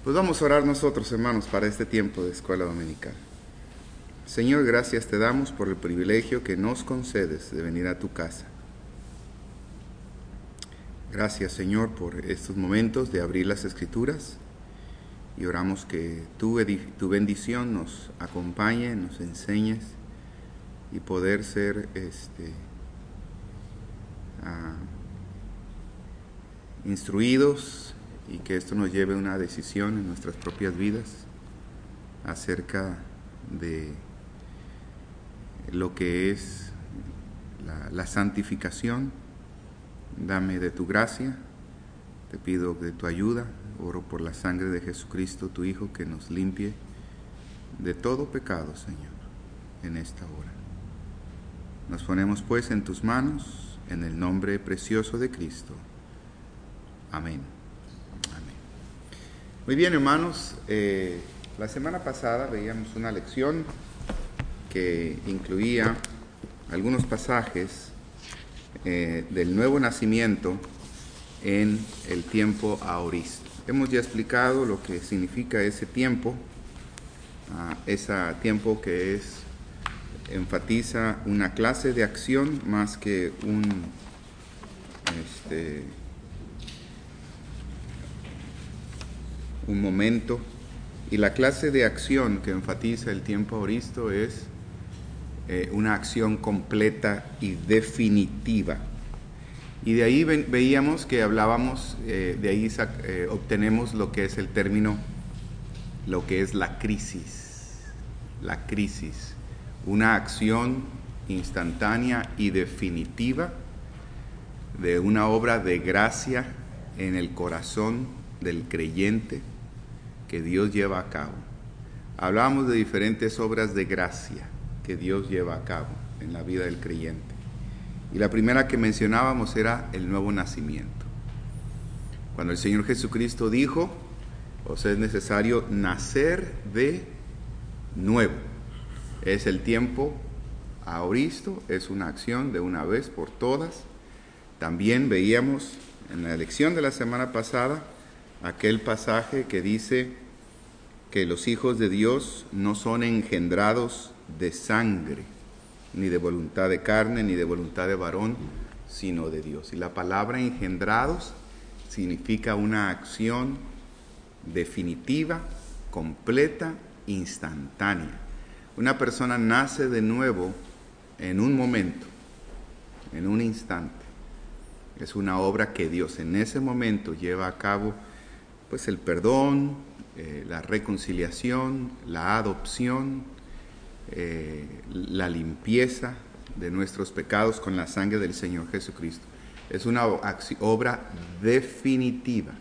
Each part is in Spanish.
Pues vamos a orar nosotros, hermanos, para este tiempo de escuela dominical. Señor, gracias te damos por el privilegio que nos concedes de venir a tu casa. Gracias, Señor, por estos momentos de abrir las Escrituras y oramos que tu bendición nos acompañe, nos enseñes y poder ser instruidos y que esto nos lleve a una decisión en nuestras propias vidas acerca de lo que es la santificación. Dame de tu gracia, te pido de tu ayuda, oro por la sangre de Jesucristo, tu Hijo, que nos limpie de todo pecado, Señor, en esta hora. Nos ponemos pues en tus manos, en el nombre precioso de Cristo. Amén. Amén. Muy bien, hermanos, la semana pasada veíamos una lección que incluía algunos pasajes del nuevo nacimiento en el tiempo aoristo. Hemos ya explicado lo que significa ese tiempo, ese tiempo que enfatiza una clase de acción más que un momento, y la clase de acción que enfatiza el tiempo aoristo es una acción completa y definitiva. Y de ahí veíamos que hablábamos, de ahí obtenemos lo que es el término, lo que es la crisis. La crisis, una acción instantánea y definitiva de una obra de gracia en el corazón del creyente que Dios lleva a cabo. Hablábamos de diferentes obras de gracia que Dios lleva a cabo en la vida del creyente. Y la primera que mencionábamos era el nuevo nacimiento. Cuando el Señor Jesucristo dijo, os es necesario nacer de nuevo. Es el tiempo aoristo, es una acción de una vez por todas. También veíamos en la lección de la semana pasada aquel pasaje que dice que los hijos de Dios no son engendrados de sangre, ni de voluntad de carne, ni de voluntad de varón, sino de Dios. Y la palabra engendrados significa una acción definitiva, completa, instantánea. Una persona nace de nuevo en un momento, en un instante. Es una obra que Dios en ese momento lleva a cabo, pues el perdón, la reconciliación, la adopción, la limpieza de nuestros pecados con la sangre del Señor Jesucristo. Es una obra definitiva.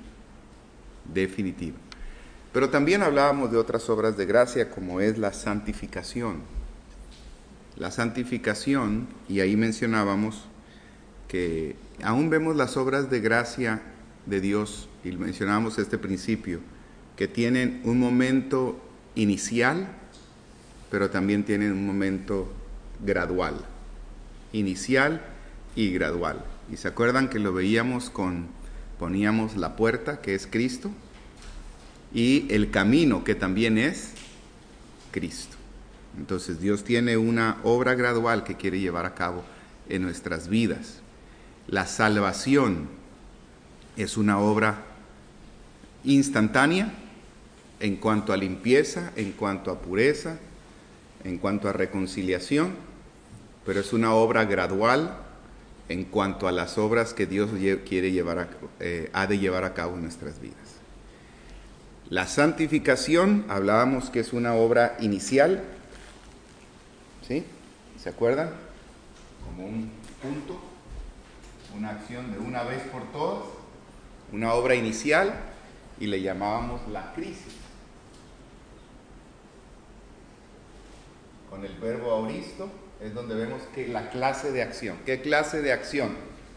Pero también hablábamos de otras obras de gracia, como es la santificación. La santificación, y ahí mencionábamos que aún vemos las obras de gracia de Dios, y mencionábamos este principio, que tienen un momento inicial, pero también tienen un momento gradual, inicial y gradual. Y se acuerdan que lo veíamos poníamos la puerta, que es Cristo, y el camino, que también es Cristo. Entonces Dios tiene una obra gradual que quiere llevar a cabo en nuestras vidas. La salvación es una obra instantánea en cuanto a limpieza, en cuanto a pureza, en cuanto a reconciliación, pero es una obra gradual en cuanto a las obras que Dios ha de llevar a cabo en nuestras vidas. La santificación, hablábamos que es una obra inicial, ¿sí? ¿Se acuerdan? Como un punto, una acción de una vez por todas, una obra inicial, y le llamábamos la crisis. Con el verbo aoristo es donde vemos que la clase de acción. ¿Qué clase de acción?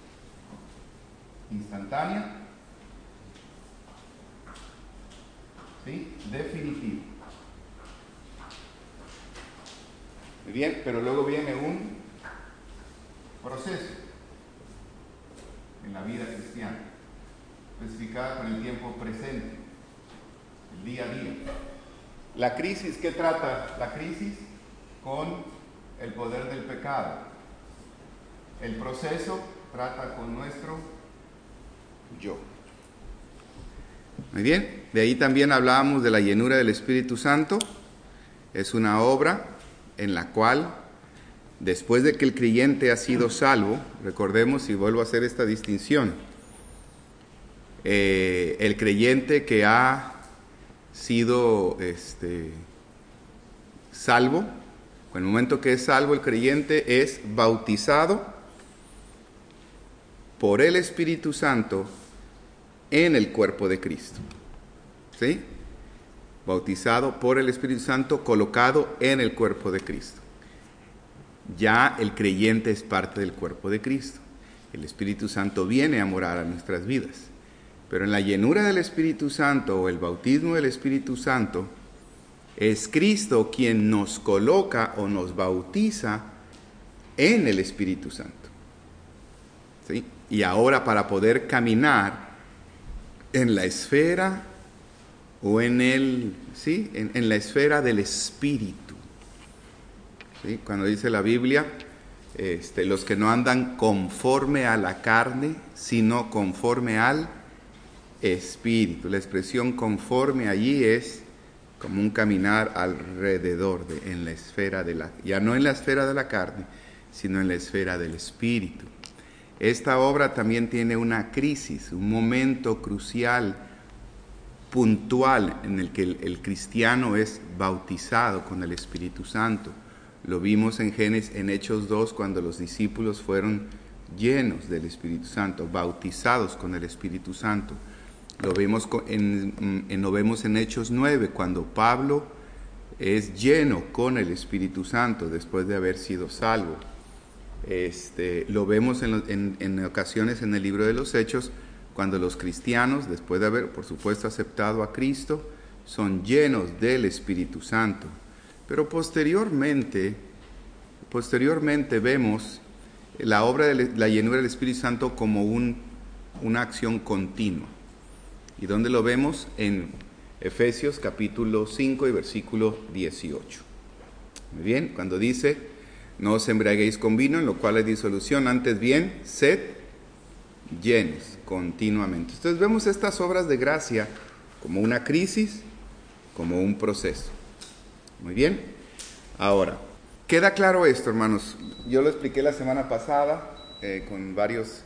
Instantánea, ¿sí? Definitiva. Muy bien, pero luego viene un proceso en la vida cristiana, especificada con el tiempo presente. día a día. La crisis, ¿qué trata? La crisis con el poder del pecado. El proceso trata con nuestro yo. Muy bien, de ahí también hablábamos de la llenura del Espíritu Santo. Es una obra en la cual, después de que el creyente ha sido salvo, recordemos y vuelvo a hacer esta distinción, el creyente que ha sido salvo, en el momento que es salvo el creyente es bautizado por el Espíritu Santo en el cuerpo de Cristo. ¿Sí? Bautizado por el Espíritu Santo, colocado en el cuerpo de Cristo. Ya el creyente es parte del cuerpo de Cristo. El Espíritu Santo viene a morar a nuestras vidas. Pero en la llenura del Espíritu Santo o el bautismo del Espíritu Santo, es Cristo quien nos coloca o nos bautiza en el Espíritu Santo. ¿Sí? Y ahora para poder caminar en la esfera o en la esfera del Espíritu. ¿Sí? Cuando dice la Biblia, los que no andan conforme a la carne, sino conforme al Espíritu. La expresión conforme allí es como un caminar alrededor en la esfera ya no en la esfera de la carne, sino en la esfera del Espíritu. Esta obra también tiene una crisis, un momento crucial, puntual, en el que el cristiano es bautizado con el Espíritu Santo. Lo vimos en Hechos 2, cuando los discípulos fueron llenos del Espíritu Santo, bautizados con el Espíritu Santo. Lo vemos en Hechos 9, cuando Pablo es lleno con el Espíritu Santo después de haber sido salvo. Lo vemos en ocasiones en el libro de los Hechos, cuando los cristianos, después de haber, por supuesto, aceptado a Cristo, son llenos del Espíritu Santo. Pero posteriormente vemos la obra de la llenura del Espíritu Santo como una acción continua. ¿Y dónde lo vemos? En Efesios capítulo 5 y versículo 18. Muy bien, cuando dice: no os embriaguéis con vino, en lo cual hay disolución, antes bien, sed llenos continuamente. Entonces vemos estas obras de gracia como una crisis, como un proceso. Muy bien. Ahora, queda claro esto, hermanos. Yo lo expliqué la semana pasada con varios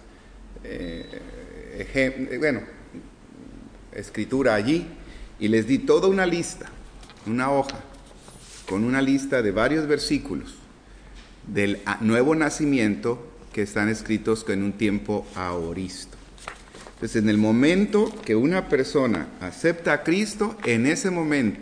ejemplos, escritura allí, y les di toda una lista, una hoja, con una lista de varios versículos del nuevo nacimiento que están escritos en un tiempo aoristo. Entonces, en el momento que una persona acepta a Cristo, en ese momento,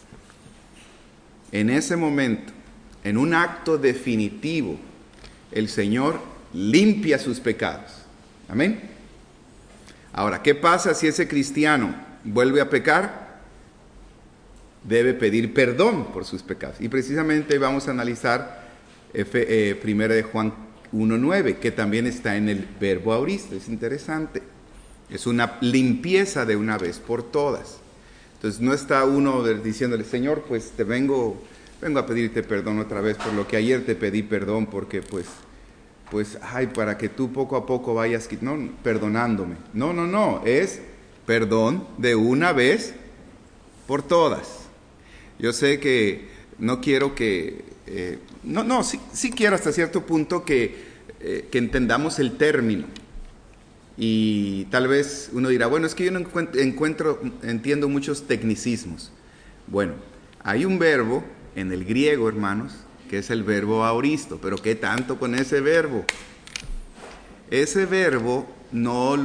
en un acto definitivo, el Señor limpia sus pecados. Amén. Ahora, ¿qué pasa si ese cristiano vuelve a pecar? Debe pedir perdón por sus pecados. Y precisamente vamos a analizar 1 de Juan 1:9, que también está en el verbo auristo. Es interesante. Es una limpieza de una vez por todas. Entonces no está uno diciéndole: Señor, pues te vengo a pedirte perdón otra vez por lo que ayer te pedí perdón, porque pues, para que tú poco a poco vayas perdonándome. No, es perdón de una vez por todas. Yo sé que no quiero que, sí quiero hasta cierto punto que entendamos el término. Y tal vez uno dirá: bueno, es que yo no entiendo muchos tecnicismos. Bueno, hay un verbo en el griego, hermanos, que es el verbo aoristo. Pero ¿qué tanto con ese verbo? Ese verbo no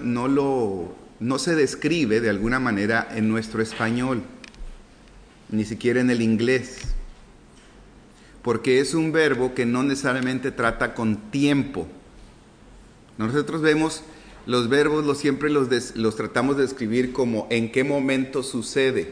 se describe de alguna manera en nuestro español, ni siquiera en el inglés, porque es un verbo que no necesariamente trata con tiempo. Nosotros vemos los verbos, siempre los tratamos de describir como en qué momento sucede.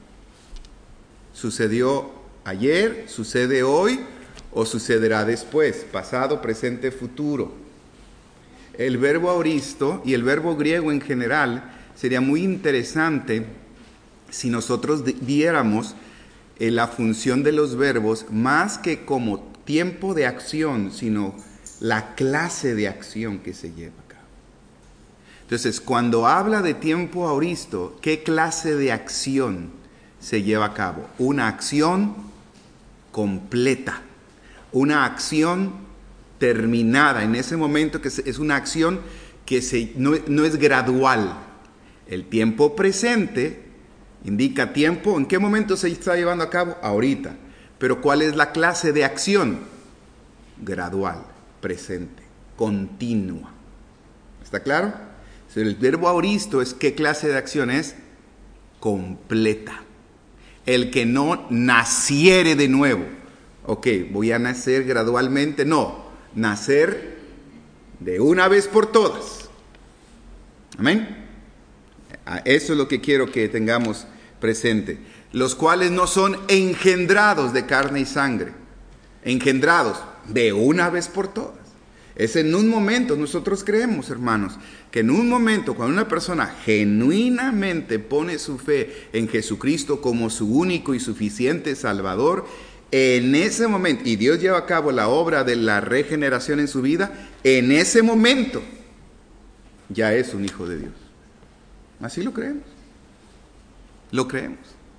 ¿Sucedió ayer? ¿Sucede hoy? ¿O sucederá después? Pasado, presente, futuro. El verbo aoristo y el verbo griego en general, sería muy interesante si nosotros viéramos la función de los verbos más que como tiempo de acción, sino la clase de acción que se lleva a cabo. Entonces, cuando habla de tiempo aoristo, ¿qué clase de acción se lleva a cabo? Una acción completa, una acción terminada en ese momento, que es una acción que no es gradual. El tiempo presente indica tiempo, ¿en qué momento se está llevando a cabo? Ahorita. Pero ¿cuál es la clase de acción? Gradual, presente, continua. ¿Está claro? El verbo aoristo es ¿qué clase de acción es? Completa. El que no naciere de nuevo. Ok, voy a nacer gradualmente. No, nacer de una vez por todas. Amén. Eso es lo que quiero que tengamos presente. Los cuales no son engendrados de carne y sangre. Engendrados de una vez por todas. Es en un momento, nosotros creemos, hermanos, que en un momento, cuando una persona genuinamente pone su fe en Jesucristo como su único y suficiente Salvador, en ese momento, y Dios lleva a cabo la obra de la regeneración en su vida, en ese momento ya es un hijo de Dios. Así lo creemos. Lo creemos.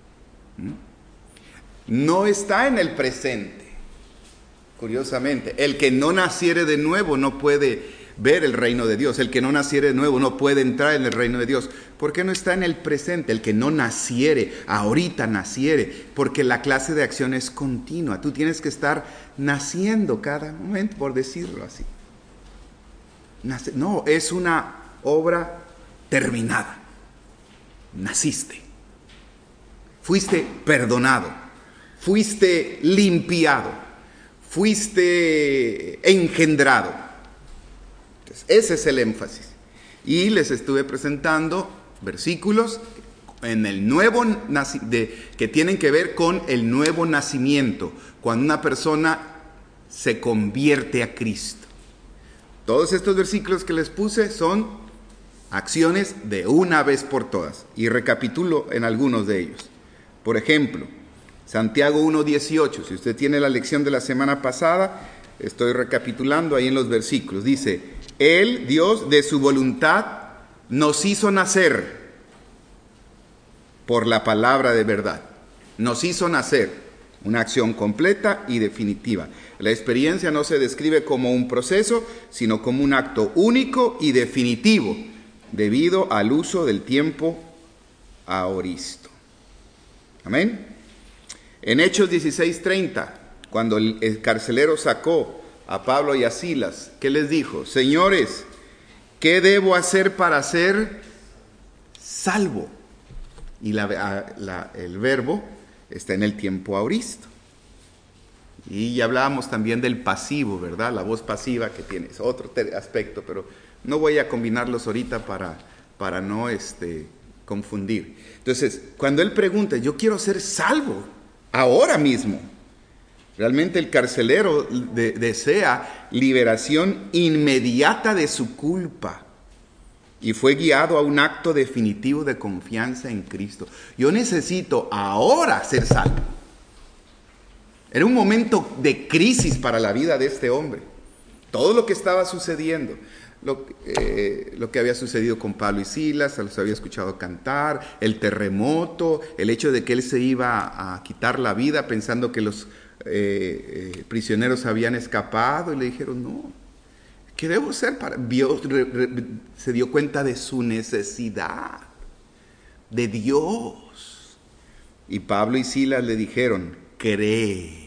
No está en el presente. Curiosamente, el que no naciere de nuevo no puede ver el reino de Dios. El que no naciere de nuevo no puede entrar en el reino de Dios. ¿Por qué no está en el presente? El que no naciere, ahorita naciere, porque la clase de acción es continua. Tú tienes que estar naciendo cada momento, por decirlo así. No, es una obra terminada. Naciste. Fuiste perdonado. Fuiste limpiado. Fuiste engendrado. Entonces, ese es el énfasis. Y les estuve presentando versículos en el nuevo que tienen que ver con el nuevo nacimiento, cuando una persona se convierte a Cristo. Todos estos versículos que les puse son acciones de una vez por todas. Y recapitulo en algunos de ellos. Por ejemplo, Santiago 1:18, si usted tiene la lección de la semana pasada, estoy recapitulando ahí en los versículos. Dice, Él, Dios, de su voluntad, nos hizo nacer por la palabra de verdad. Nos hizo nacer, una acción completa y definitiva. La experiencia no se describe como un proceso, sino como un acto único y definitivo, debido al uso del tiempo aoristo. Amén. En Hechos 16:30, cuando el carcelero sacó a Pablo y a Silas, ¿qué les dijo? Señores, ¿qué debo hacer para ser salvo? Y el verbo está en el tiempo aoristo. Y ya hablábamos también del pasivo, ¿verdad? La voz pasiva que tiene, es otro aspecto, pero no voy a combinarlos ahorita para no confundir. Entonces, cuando él pregunta, yo quiero ser salvo ahora mismo. Realmente el carcelero desea liberación inmediata de su culpa y fue guiado a un acto definitivo de confianza en Cristo. Yo necesito ahora ser salvo. Era un momento de crisis para la vida de este hombre. Todo lo que estaba sucediendo, lo que había sucedido con Pablo y Silas, los había escuchado cantar, el terremoto, el hecho de que él se iba a quitar la vida pensando que los prisioneros habían escapado, y le dijeron, no, ¿qué debo hacer para...? Se dio cuenta de su necesidad, de Dios. Y Pablo y Silas le dijeron, cree.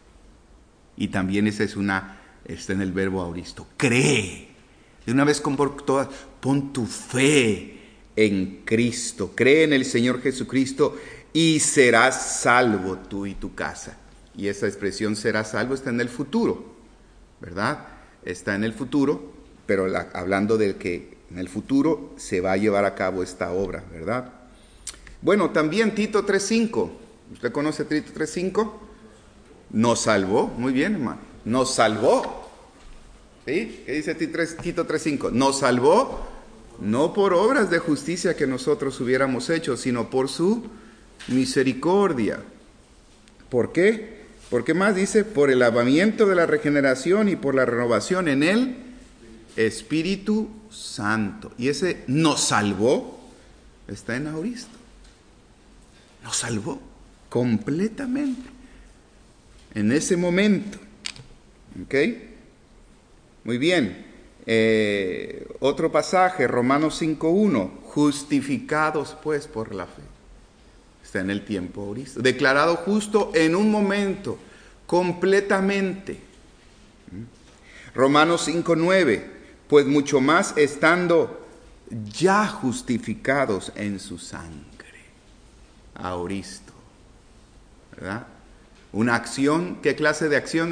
Y también esa está en el verbo aoristo, cree. De una vez por todas, pon tu fe en Cristo. Cree en el Señor Jesucristo y serás salvo tú y tu casa. Y esa expresión serás salvo está en el futuro, ¿verdad? Está en el futuro, pero hablando de que en el futuro se va a llevar a cabo esta obra, ¿verdad? Bueno, también Tito 3:5. ¿Usted conoce Tito 3:5? Nos salvó. Muy bien, hermano. Nos salvó. ¿Sí? ¿Qué dice Tito 3:5? Nos salvó no por obras de justicia que nosotros hubiéramos hecho, sino por su misericordia. ¿Por qué? ¿Por qué más dice? Por el lavamiento de la regeneración y por la renovación en el Espíritu Santo. Y ese nos salvó está en aoristo. Nos salvó completamente en ese momento. ¿Ok? Muy bien. Otro pasaje, Romanos 5:1. Justificados pues por la fe. Está en el tiempo aoristo. Declarado justo en un momento, completamente. Romanos 5:9. Pues mucho más estando ya justificados en su sangre. Aoristo. ¿Verdad? Una acción, ¿qué clase de acción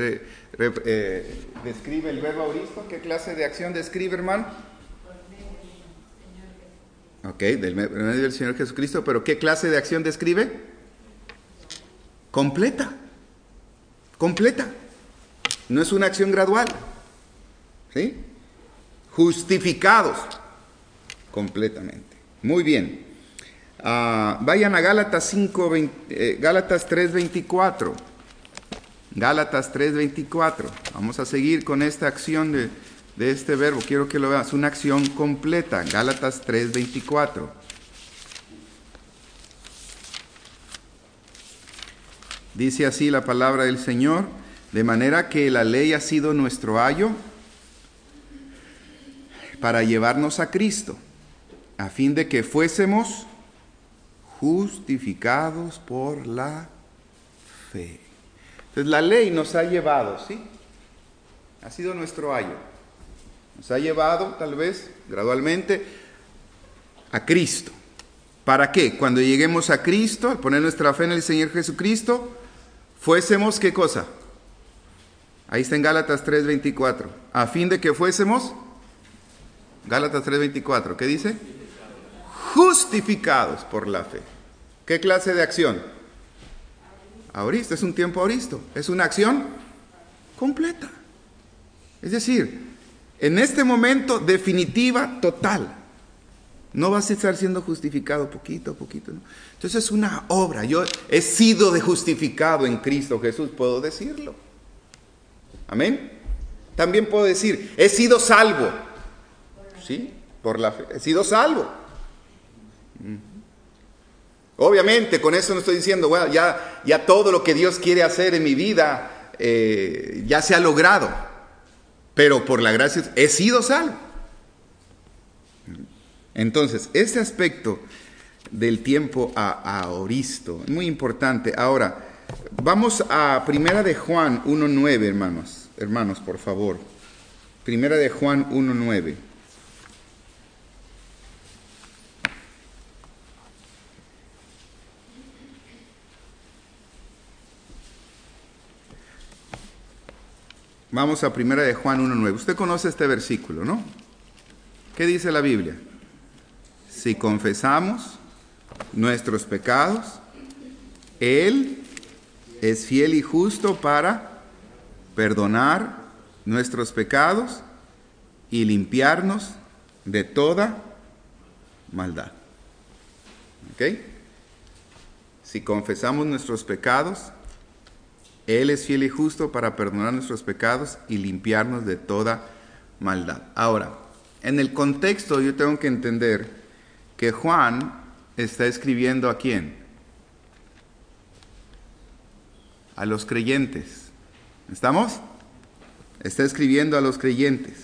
describe el verbo aoristo? ¿Qué clase de acción describe, hermano? Ok, del medio del Señor Jesucristo, pero ¿qué clase de acción describe? Completa. Completa. No es una acción gradual. ¿Sí? Justificados. Completamente. Muy bien. Vayan a Gálatas 3:24. Gálatas 3:24. Vamos a seguir con esta acción de este verbo. Quiero que lo veas. Una acción completa. Gálatas 3:24. Dice así la palabra del Señor. De manera que la ley ha sido nuestro ayo para llevarnos a Cristo, a fin de que fuésemos justificados por la fe. Entonces la ley nos ha llevado, ¿sí? Ha sido nuestro ayo. Nos ha llevado, tal vez, gradualmente, a Cristo. ¿Para qué? Cuando lleguemos a Cristo, al poner nuestra fe en el Señor Jesucristo, fuésemos, ¿qué cosa? Ahí está en Gálatas 3:24. A fin de que fuésemos, Gálatas 3:24, ¿qué dice? Justificados por la fe. ¿Qué clase de acción? Aoristo, es un tiempo aoristo. Es una acción completa. Es decir, en este momento definitiva, total. No vas a estar siendo justificado poquito a poquito. ¿No? Entonces es una obra. Yo he sido justificado en Cristo Jesús, puedo decirlo. Amén. También puedo decir, he sido salvo. Sí, por la fe. He sido salvo. Obviamente, con eso no estoy diciendo, bueno, ya todo lo que Dios quiere hacer en mi vida ya se ha logrado. Pero por la gracia he sido salvo. Entonces, este aspecto del tiempo aoristo es muy importante. Ahora, vamos a Primera de Juan 1:9, hermanos, por favor. Primera de Juan 1:9. Vamos a Primera de Juan 1:9. Usted conoce este versículo, ¿no? ¿Qué dice la Biblia? Si confesamos nuestros pecados, Él es fiel y justo para perdonar nuestros pecados y limpiarnos de toda maldad. ¿Ok? Si confesamos nuestros pecados, Él es fiel y justo para perdonar nuestros pecados y limpiarnos de toda maldad. Ahora, en el contexto yo tengo que entender que Juan está escribiendo ¿a quién? A los creyentes. ¿Estamos? Está escribiendo a los creyentes.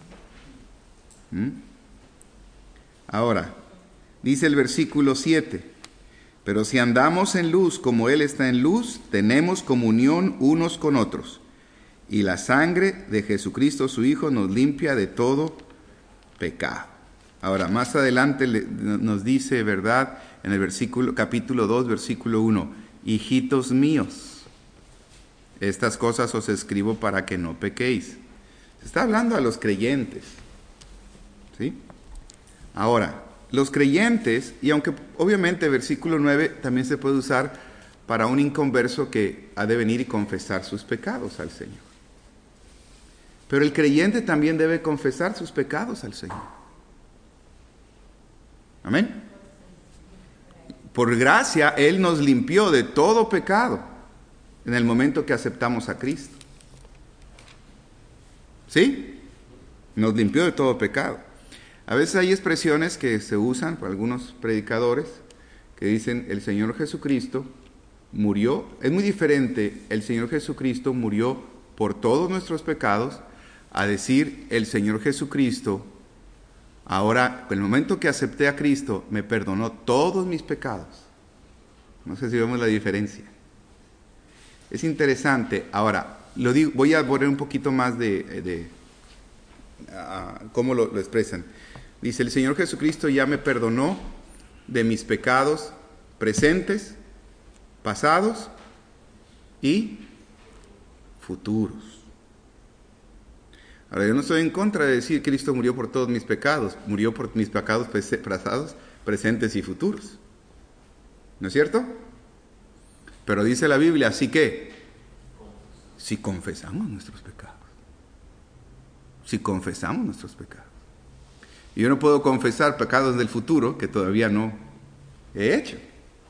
Ahora, dice el versículo 7. Pero si andamos en luz como Él está en luz, tenemos comunión unos con otros. Y la sangre de Jesucristo su Hijo nos limpia de todo pecado. Ahora, más adelante nos dice, ¿verdad? En el capítulo 2, versículo 1. Hijitos míos, estas cosas os escribo para que no pequéis. Se está hablando a los creyentes. ¿Sí? Ahora, los creyentes, y aunque obviamente versículo 9 también se puede usar para un inconverso que ha de venir y confesar sus pecados al Señor. Pero el creyente también debe confesar sus pecados al Señor. Amén. Por gracia, Él nos limpió de todo pecado en el momento que aceptamos a Cristo. ¿Sí? Nos limpió de todo pecado. A veces hay expresiones que se usan por algunos predicadores que dicen, el Señor Jesucristo murió. Es muy diferente, el Señor Jesucristo murió por todos nuestros pecados, a decir, el Señor Jesucristo, ahora, en el momento que acepté a Cristo, me perdonó todos mis pecados. No sé si vemos la diferencia. Es interesante. Ahora, lo digo, voy a poner un poquito más de cómo lo expresan. Dice, el Señor Jesucristo ya me perdonó de mis pecados presentes, pasados y futuros. Ahora, yo no estoy en contra de decir que Cristo murió por todos mis pecados, murió por mis pecados pasados, presentes y futuros. ¿No es cierto? Pero dice la Biblia, así que, si confesamos nuestros pecados, y yo no puedo confesar pecados del futuro que todavía no he hecho.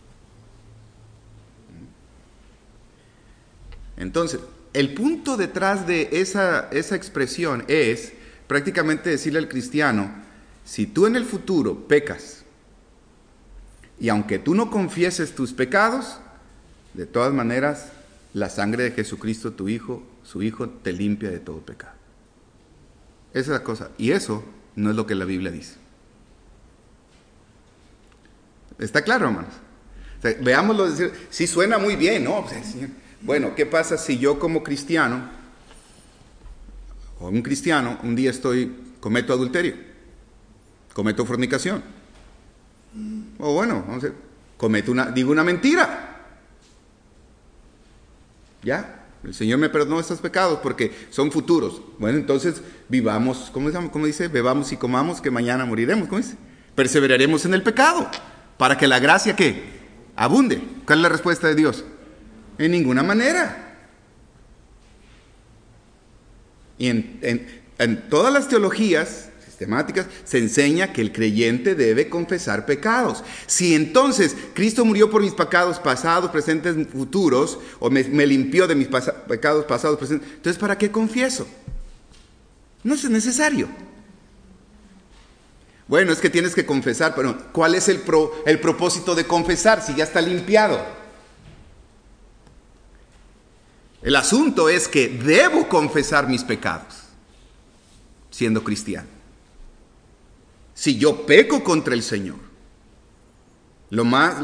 Entonces, el punto detrás de esa expresión es prácticamente decirle al cristiano, si tú en el futuro pecas, y aunque tú no confieses tus pecados, de todas maneras, la sangre de Jesucristo, tu Hijo, su Hijo, te limpia de todo pecado. Esa es la cosa. Y eso no es lo que la Biblia dice. ¿Está claro, hermanos? O sea, veámoslo decir, sí suena muy bien, ¿no? O sea, Señor, bueno, ¿qué pasa si yo como cristiano, o un cristiano, un día cometo adulterio, cometo fornicación, o bueno, vamos a ver, digo una mentira? ¿Ya? El Señor me perdonó estos pecados porque son futuros. Bueno, entonces vivamos, ¿cómo dice? Bebamos y comamos que mañana moriremos, ¿cómo dice? Perseveraremos en el pecado para que la gracia, ¿qué? Abunde. ¿Cuál es la respuesta de Dios? En ninguna manera. Y en todas las teologías sistemáticas se enseña que el creyente debe confesar pecados. Si entonces Cristo murió por mis pecados pasados, presentes, futuros, o me limpió de mis pecados pasados, presentes, entonces ¿para qué confieso? No es necesario. Bueno, es que tienes que confesar, pero ¿cuál es el propósito de confesar si ya está limpiado? El asunto es que debo confesar mis pecados siendo cristiano. Si yo peco contra el Señor, lo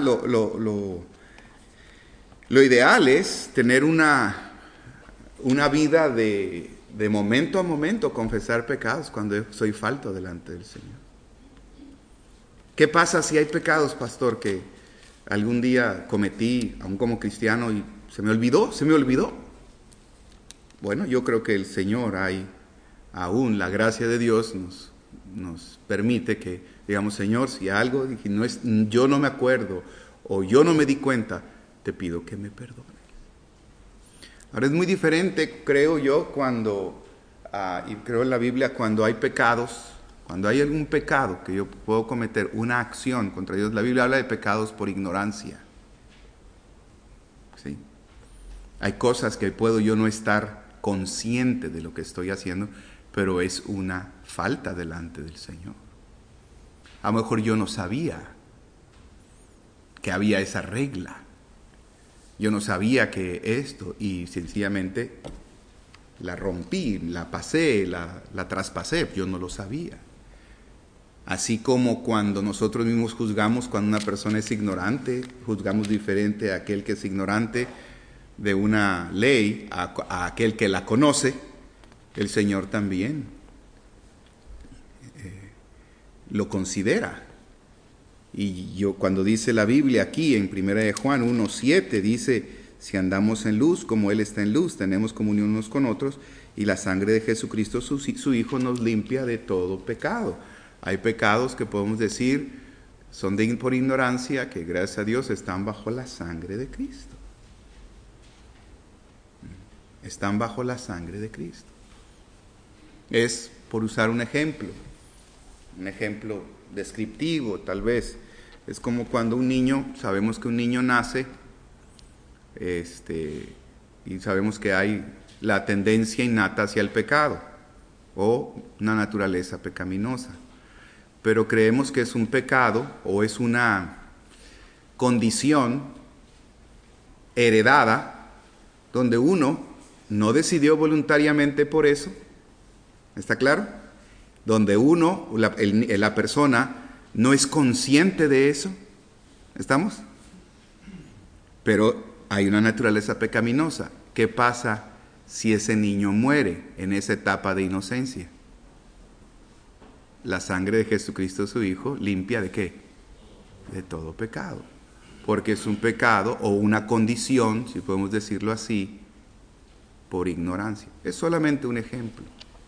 ideal es tener una vida de momento a momento, confesar pecados cuando soy falto delante del Señor. ¿Qué pasa si hay pecados, pastor, que algún día cometí, aún como cristiano, y se me olvidó? Bueno, yo creo que el Señor, aún la gracia de Dios nos permite que digamos, Señor, si algo yo no me acuerdo o yo no me di cuenta, te pido que me perdones. Ahora es muy diferente, creo yo, y creo en la Biblia, cuando hay pecados, cuando hay algún pecado que yo puedo cometer, una acción contra Dios. La Biblia habla de pecados por ignorancia. ¿Sí? Hay cosas que puedo yo no estar consciente de lo que estoy haciendo, pero es una falta delante del Señor. A lo mejor yo no sabía que había esa regla. Yo no sabía que esto, y sencillamente la rompí, la pasé, la traspasé, yo no lo sabía. Así como cuando nosotros mismos juzgamos cuando una persona es ignorante, juzgamos diferente a aquel que es ignorante de una ley, a aquel que la conoce, el Señor también lo considera. Y cuando dice la Biblia aquí en 1 de Juan 1:7, dice, si andamos en luz como Él está en luz, tenemos comunión unos con otros, y la sangre de Jesucristo, su Hijo, nos limpia de todo pecado. Hay pecados que podemos decir son por ignorancia, que gracias a Dios están bajo la sangre de Cristo. Están bajo la sangre de Cristo. Es, por usar un ejemplo descriptivo tal vez, Es como cuando un niño, sabemos que un niño nace, y sabemos que hay la tendencia innata hacia el pecado o una naturaleza pecaminosa, pero creemos que es un pecado o es una condición heredada donde uno no decidió voluntariamente por eso. ¿Está claro? Donde uno, la persona, no es consciente de eso. ¿Estamos? Pero hay una naturaleza pecaminosa. ¿Qué pasa si ese niño muere en esa etapa de inocencia? La sangre de Jesucristo, su Hijo, limpia ¿de qué? De todo pecado. Porque es un pecado o una condición, si podemos decirlo así, por ignorancia. Es solamente un ejemplo.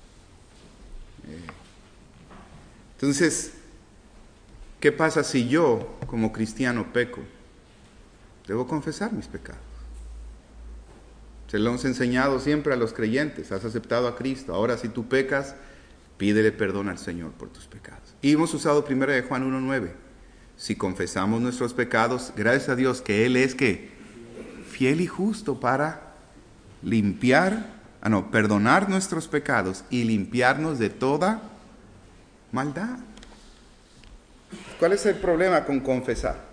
Entonces, ¿qué pasa si yo, como cristiano, peco? Debo confesar mis pecados. Se lo hemos enseñado siempre a los creyentes. Has aceptado a Cristo. Ahora, si tú pecas, pídele perdón al Señor por tus pecados. Y hemos usado 1 Juan 1:9. Si confesamos nuestros pecados, gracias a Dios que Él es ¿qué? Fiel y justo para perdonar nuestros pecados y limpiarnos de toda maldad. ¿Cuál es el problema con confesar?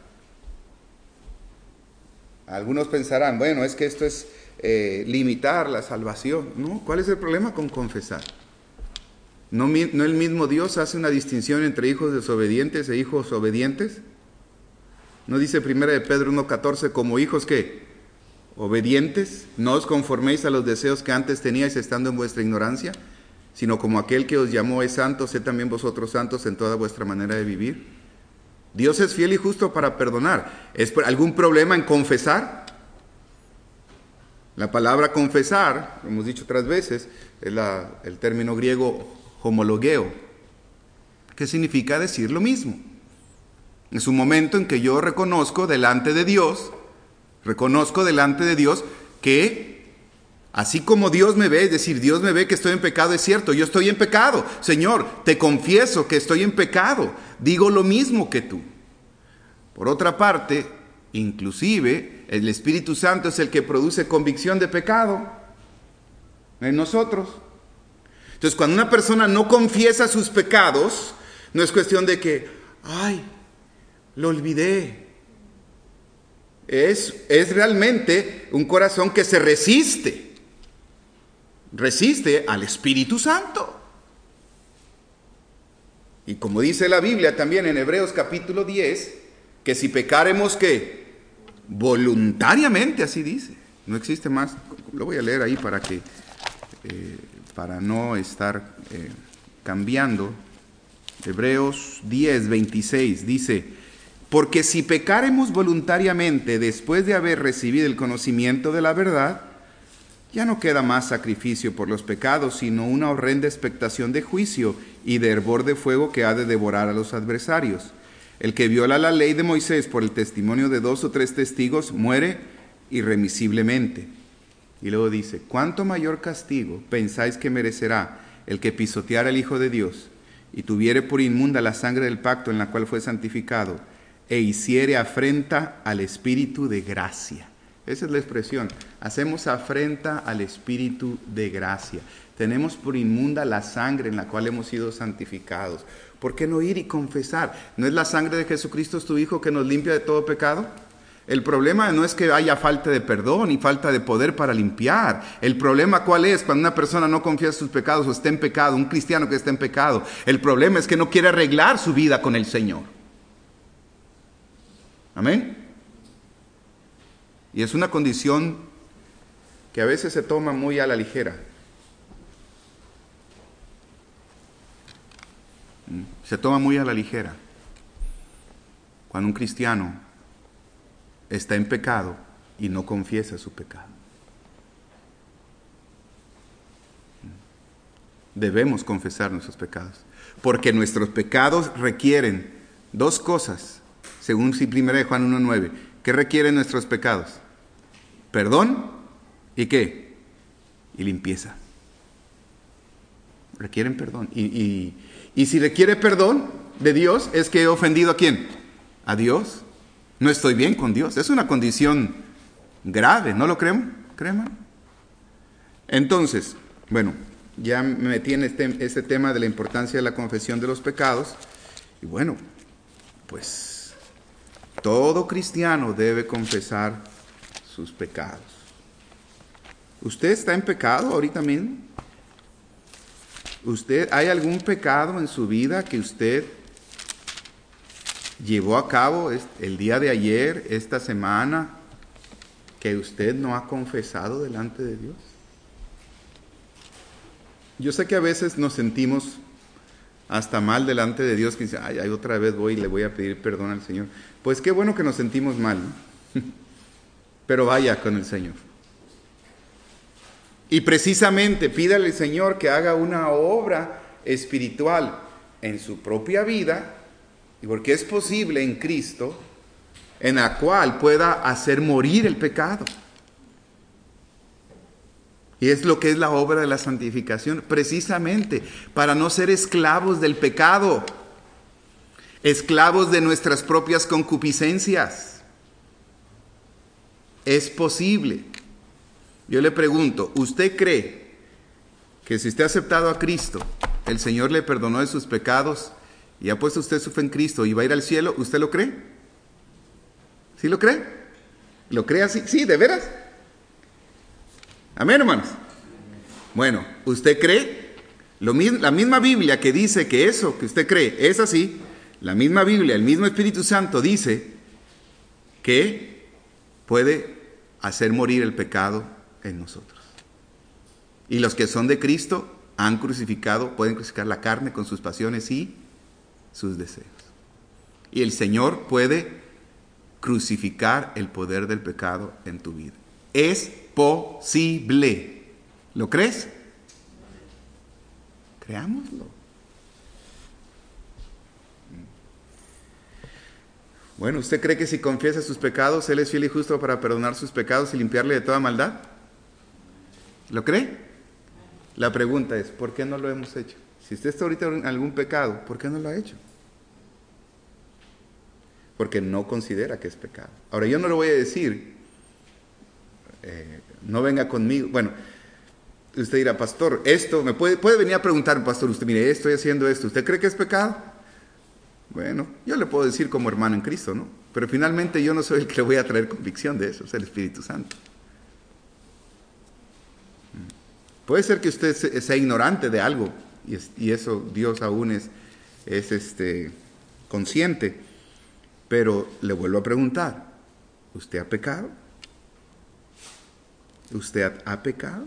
Algunos pensarán, bueno, es que esto es limitar la salvación. No, ¿cuál es el problema con confesar? ¿No el mismo Dios hace una distinción entre hijos desobedientes e hijos obedientes? ¿No dice 1 Pedro 1:14 como hijos ¿qué? Obedientes? No os conforméis a los deseos que antes teníais estando en vuestra ignorancia, sino como aquel que os llamó es santo, sed también vosotros santos en toda vuestra manera de vivir. Dios es fiel y justo para perdonar. ¿Es algún problema en confesar? La palabra confesar, lo hemos dicho otras veces, es el término griego homologeo, que significa decir lo mismo. Es un momento en que yo reconozco delante de Dios que así como Dios me ve, es decir, Dios me ve que estoy en pecado, es cierto, yo estoy en pecado. Señor, te confieso que estoy en pecado, digo lo mismo que tú. Por otra parte, inclusive, el Espíritu Santo es el que produce convicción de pecado en nosotros. Entonces, cuando una persona no confiesa sus pecados, no es cuestión de que, lo olvidé. Es realmente un corazón que se resiste al Espíritu Santo. Y como dice la Biblia también en Hebreos capítulo 10, que si pecáremos ¿qué? Voluntariamente, así dice. No existe más, lo voy a leer ahí para no estar cambiando. Hebreos 10, 26 dice: porque si pecáremos voluntariamente después de haber recibido el conocimiento de la verdad, ya no queda más sacrificio por los pecados, sino una horrenda expectación de juicio y de hervor de fuego que ha de devorar a los adversarios. El que viola la ley de Moisés por el testimonio de 2 o 3 testigos muere irremisiblemente. Y luego dice: ¿cuánto mayor castigo pensáis que merecerá el que pisoteara al Hijo de Dios y tuviere por inmunda la sangre del pacto en la cual fue santificado e hiciere afrenta al Espíritu de gracia? Esa es la expresión. Hacemos afrenta al Espíritu de gracia. Tenemos por inmunda la sangre en la cual hemos sido santificados. ¿Por qué no ir y confesar? ¿No es la sangre de Jesucristo, tu Hijo, que nos limpia de todo pecado? El problema no es que haya falta de perdón y falta de poder para limpiar. El problema ¿cuál es? Cuando una persona no confiesa sus pecados o está en pecado, un cristiano que está en pecado. El problema es que no quiere arreglar su vida con el Señor. Amén. Y es una condición que a veces se toma muy a la ligera. Se toma muy a la ligera. Cuando un cristiano está en pecado y no confiesa su pecado. Debemos confesar nuestros pecados, porque nuestros pecados requieren 2 cosas, según 1 Juan 1:9. ¿Qué requieren nuestros pecados? Perdón y ¿qué? Y limpieza. Requieren perdón. Y si requiere perdón de Dios, es que he ofendido ¿a quién? a Dios. No estoy bien con Dios. Es una condición grave, ¿no lo creen? Entonces, bueno, ya me metí en este tema de la importancia de la confesión de los pecados. Y bueno, pues todo cristiano debe confesar sus pecados. ¿Usted está en pecado ahorita mismo? ¿Hay algún pecado en su vida que usted llevó a cabo el día de ayer, esta semana, que usted no ha confesado delante de Dios? Yo sé que a veces nos sentimos hasta mal delante de Dios, que dice, ay, otra vez voy y le voy a pedir perdón al Señor. Pues qué bueno que nos sentimos mal, ¿no? Pero vaya con el Señor. Y precisamente pídale al Señor que haga una obra espiritual en su propia vida, porque es posible en Cristo, en la cual pueda hacer morir el pecado. Y es lo que es la obra de la santificación, precisamente para no ser esclavos del pecado, esclavos de nuestras propias concupiscencias. Es posible. Yo le pregunto, ¿usted cree que si usted ha aceptado a Cristo, el Señor le perdonó de sus pecados y ha puesto usted su fe en Cristo y va a ir al cielo? ¿Usted lo cree? ¿Sí lo cree? ¿Lo cree así? Sí, ¿de veras? Amén, hermanos. Bueno, ¿usted cree? La misma Biblia que dice que eso que usted cree es así, la misma Biblia, el mismo Espíritu Santo dice que puede hacer morir el pecado en nosotros. Y los que son de Cristo pueden crucificar la carne con sus pasiones y sus deseos. Y el Señor puede crucificar el poder del pecado en tu vida. Es posible. ¿Lo crees? Creámoslo. Bueno, ¿usted cree que si confiesa sus pecados, Él es fiel y justo para perdonar sus pecados y limpiarle de toda maldad? ¿Lo cree? La pregunta es, ¿por qué no lo hemos hecho? Si usted está ahorita en algún pecado, ¿por qué no lo ha hecho? Porque no considera que es pecado. Ahora, yo no le voy a decir, no venga conmigo. Bueno, usted dirá, pastor, esto, me puede venir a preguntar, pastor, usted, mire, estoy haciendo esto, ¿usted cree que es pecado? Bueno, yo le puedo decir como hermano en Cristo, ¿no? Pero finalmente yo no soy el que le voy a traer convicción de eso, es el Espíritu Santo. Puede ser que usted sea ignorante de algo, y eso Dios aún es consciente, pero le vuelvo a preguntar, ¿usted ha pecado? ¿Usted ha pecado?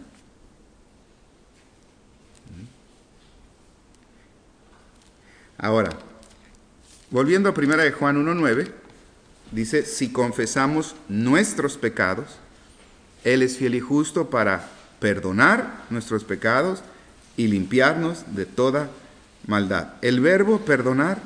Ahora, volviendo a 1 de Juan 1:9, dice, si confesamos nuestros pecados, Él es fiel y justo para perdonar nuestros pecados y limpiarnos de toda maldad. El verbo perdonar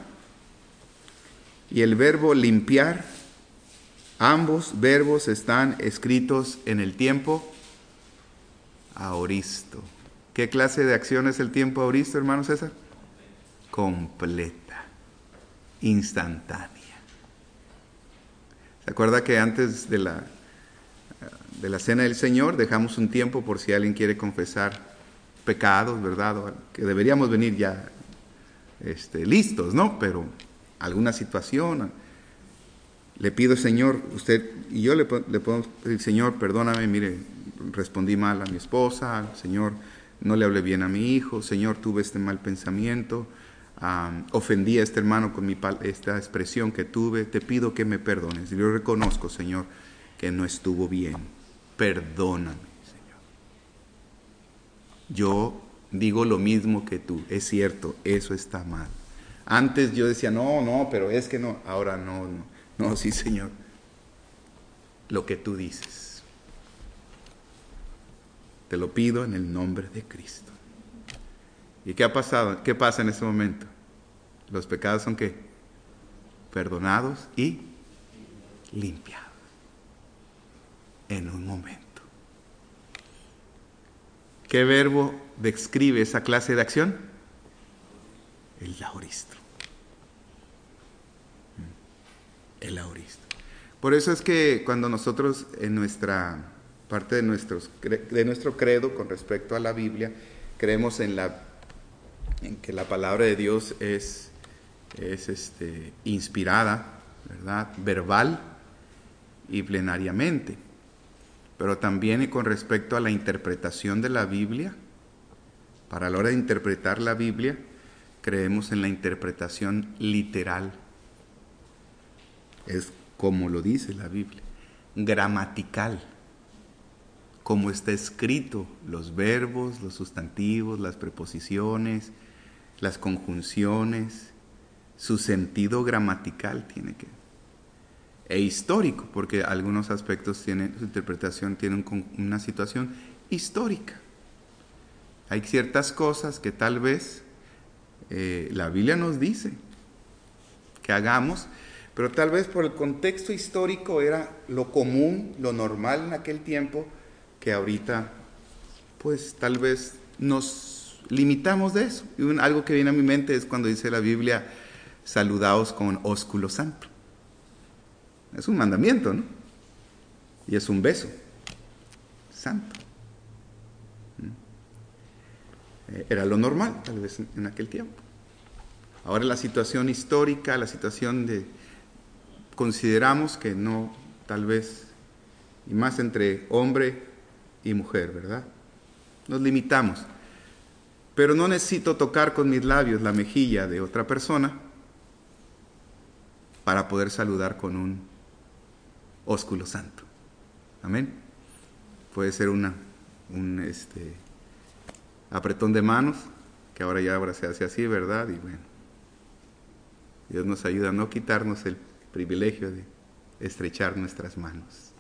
y el verbo limpiar, ambos verbos están escritos en el tiempo aoristo. ¿Qué clase de acción es el tiempo aoristo, hermano César? Completa, instantánea. ¿Se acuerda que antes de la cena del Señor dejamos un tiempo por si alguien quiere confesar pecados, ¿verdad? Que deberíamos venir ya listos, ¿no? Pero alguna situación, le pido, Señor, usted y yo le podemos decir, Señor, perdóname, mire, respondí mal a mi esposa, Señor, no le hablé bien a mi hijo, Señor, tuve este mal pensamiento, ofendí a este hermano con esta expresión que tuve, te pido que me perdones. Yo reconozco, Señor, que no estuvo bien, perdóname, Señor. Yo digo lo mismo que tú, es cierto, eso está mal. Antes yo decía, no, pero es que no, ahora no, sí, Señor, lo que tú dices. Te lo pido en el nombre de Cristo. ¿Y qué ha pasado? ¿Qué pasa en ese momento? Los pecados son ¿qué? Perdonados y limpiados. En un momento. ¿Qué verbo describe esa clase de acción? El aoristo. el aorista. Por eso es que cuando nosotros en nuestra parte de nuestro credo con respecto a la Biblia, creemos en que la palabra de Dios es inspirada, ¿verdad? Verbal y plenariamente. Pero también con respecto a la interpretación de la Biblia, para la hora de interpretar la Biblia, creemos en la interpretación literal. Es como lo dice la Biblia, gramatical, como está escrito, los verbos, los sustantivos, las preposiciones, las conjunciones, su sentido gramatical tiene que, e histórico, porque algunos aspectos tienen, su interpretación tiene una situación histórica. Hay ciertas cosas que tal vez la Biblia nos dice que hagamos, pero tal vez por el contexto histórico era lo común, lo normal en aquel tiempo, que ahorita pues tal vez nos limitamos de eso. Y algo que viene a mi mente es cuando dice la Biblia, saludaos con ósculo santo. Es un mandamiento, ¿no? Y es un beso santo. Era lo normal, tal vez en aquel tiempo. Ahora la situación histórica, la situación consideramos que no, tal vez, y más entre hombre y mujer, ¿verdad? Nos limitamos. Pero no necesito tocar con mis labios la mejilla de otra persona para poder saludar con un ósculo santo. Amén. Puede ser un apretón de manos, que ahora se hace así, ¿verdad? Y bueno, Dios nos ayuda a no quitarnos el privilegio de estrechar nuestras manos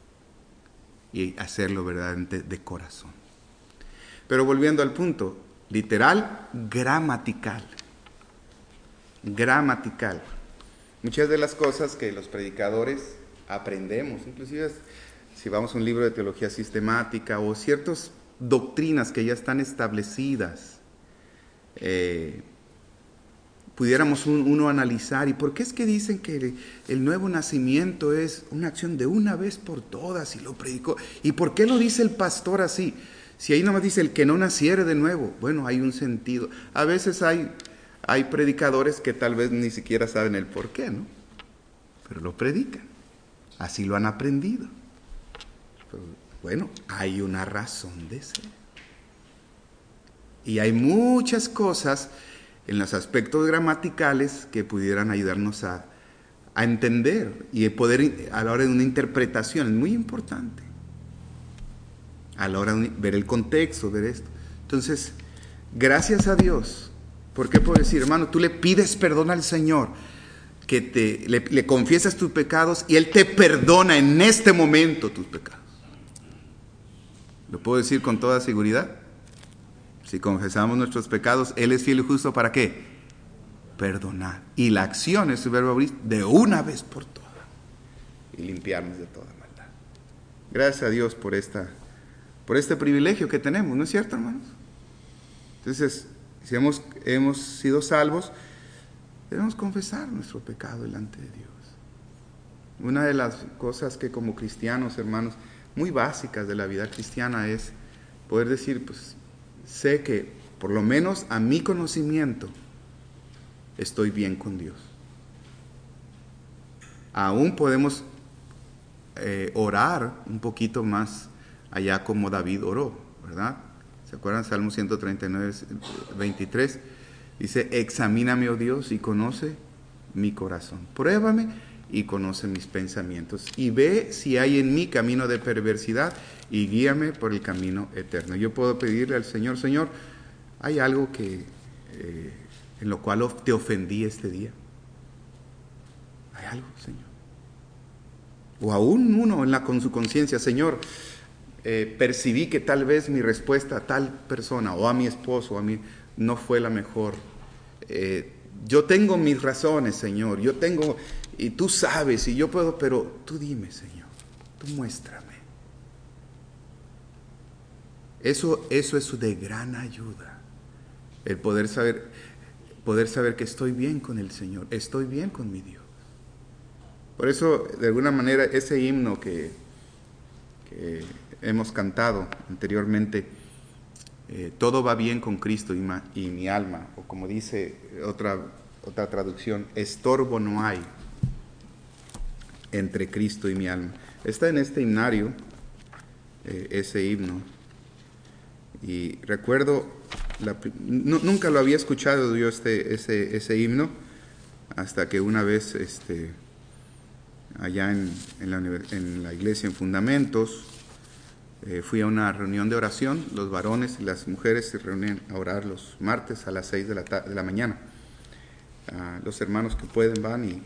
y hacerlo verdaderamente de corazón. Pero volviendo al punto, literal, gramatical. Gramatical. Muchas de las cosas que los predicadores aprendemos, inclusive si vamos a un libro de teología sistemática o ciertas doctrinas que ya están establecidas, pudiéramos uno analizar, ¿y por qué es que dicen que el nuevo nacimiento es una acción de una vez por todas y lo predicó? ¿Y por qué lo dice el pastor así? Si ahí nomás dice el que no naciere de nuevo, bueno, hay un sentido. A veces hay predicadores que tal vez ni siquiera saben el por qué, ¿no? Pero lo predican, así lo han aprendido. Pero, bueno, hay una razón de ser. Y hay muchas cosas en los aspectos gramaticales que pudieran ayudarnos a entender y poder, a la hora de una interpretación, es muy importante. A la hora de ver el contexto, ver esto. Entonces, gracias a Dios, ¿por qué puedo decir, hermano? Tú le pides perdón al Señor, que le confiesas tus pecados y Él te perdona en este momento tus pecados. ¿Lo puedo decir con toda seguridad? Si confesamos nuestros pecados, Él es fiel y justo, ¿para qué? Perdonar. Y la acción es su verbo abrir de una vez por todas y limpiarnos de toda maldad. Gracias a Dios por este privilegio que tenemos, ¿no es cierto, hermanos? Entonces, si hemos sido salvos, debemos confesar nuestro pecado delante de Dios. Una de las cosas que como cristianos, hermanos, muy básicas de la vida cristiana es poder decir, pues, sé que por lo menos a mi conocimiento estoy bien con Dios. Aún podemos orar un poquito más allá como David oró, ¿verdad? ¿Se acuerdan? Salmo 139, 23. Dice, examíname, oh Dios, y conoce mi corazón. Pruébame y conoce mis pensamientos. Y ve si hay en mí camino de perversidad y guíame por el camino eterno. Yo puedo pedirle al Señor, Señor, ¿hay algo en lo cual te ofendí este día? ¿Hay algo, Señor? O aún uno con su conciencia, Señor, percibí que tal vez mi respuesta a tal persona o a mi esposo o a mí no fue la mejor. Yo tengo mis razones, Señor, y tú sabes, y yo puedo, pero tú dime, Señor, tú muéstrame. Eso es de gran ayuda, el poder saber que estoy bien con el Señor, estoy bien con mi Dios. Por eso, de alguna manera, ese himno que hemos cantado anteriormente, todo va bien con Cristo y mi alma, o como dice otra traducción, estorbo no hay entre Cristo y mi alma. Está en este himnario, ese himno, y recuerdo, nunca lo había escuchado yo ese himno, hasta que una vez allá en la iglesia en Fundamentos, fui a una reunión de oración. Los varones y las mujeres se reúnen a orar los martes a las 6 de la mañana. Los hermanos que pueden van y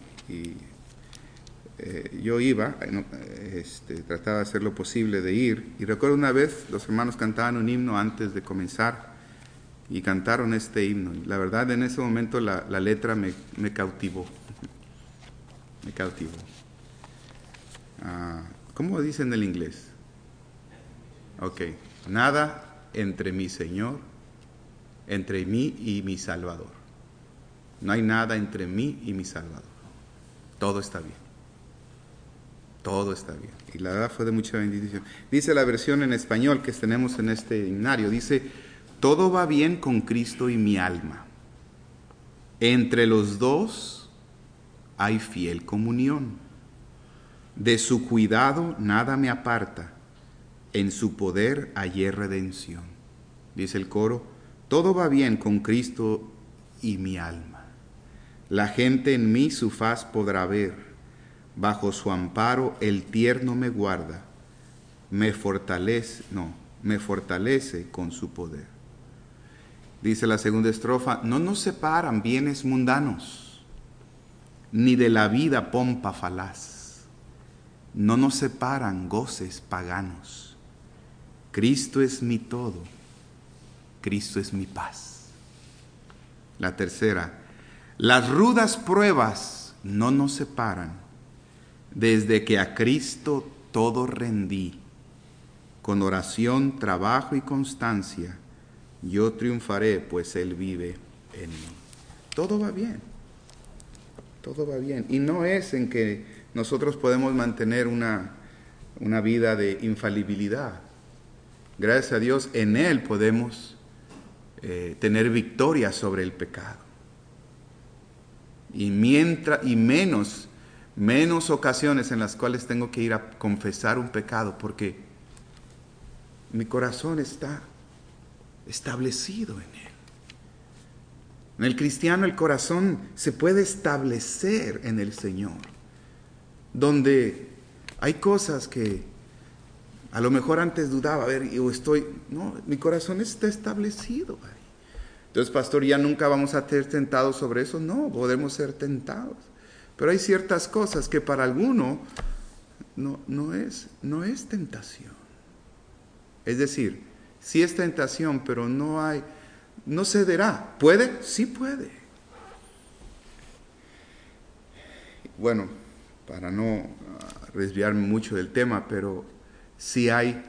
yo iba, trataba de hacer lo posible de ir. Y recuerdo una vez los hermanos cantaban un himno antes de comenzar y cantaron este himno. La verdad, en ese momento la letra me cautivó. Me cautivó. ¿Cómo dice en el inglés? Ok. Nada entre mi Señor, entre mí y mi Salvador. No hay nada entre mí y mi Salvador. Todo está bien. Todo está bien. Y la verdad fue de mucha bendición. Dice la versión en español que tenemos en este himnario, dice: todo va bien con Cristo y mi alma. Entre los dos hay fiel comunión. De su cuidado nada me aparta. En su poder hallé redención. Dice el coro: todo va bien con Cristo y mi alma. La gente en mí su faz podrá ver. Bajo su amparo el tierno me guarda. Me fortalece con su poder. Dice la segunda estrofa: no nos separan bienes mundanos, ni de la vida pompa falaz. No nos separan goces paganos. Cristo es mi todo, Cristo es mi paz. La tercera: las rudas pruebas no nos separan. Desde que a Cristo todo rendí, con oración, trabajo y constancia, yo triunfaré, pues Él vive en mí. Todo va bien, todo va bien. Y no es en que nosotros podemos mantener una vida de infalibilidad. Gracias a Dios, en Él podemos tener victoria sobre el pecado. Y menos ocasiones en las cuales tengo que ir a confesar un pecado, porque mi corazón está establecido en Él. En el cristiano el corazón se puede establecer en el Señor, donde hay cosas que a lo mejor antes dudaba, mi corazón está establecido ahí. Entonces, pastor, ya nunca vamos a ser tentados sobre eso. No, podemos ser tentados. Pero hay ciertas cosas que para alguno no es tentación. Es decir, sí es tentación, pero no cederá. ¿Puede? Sí puede. Bueno, para no desviarme mucho del tema, pero sí hay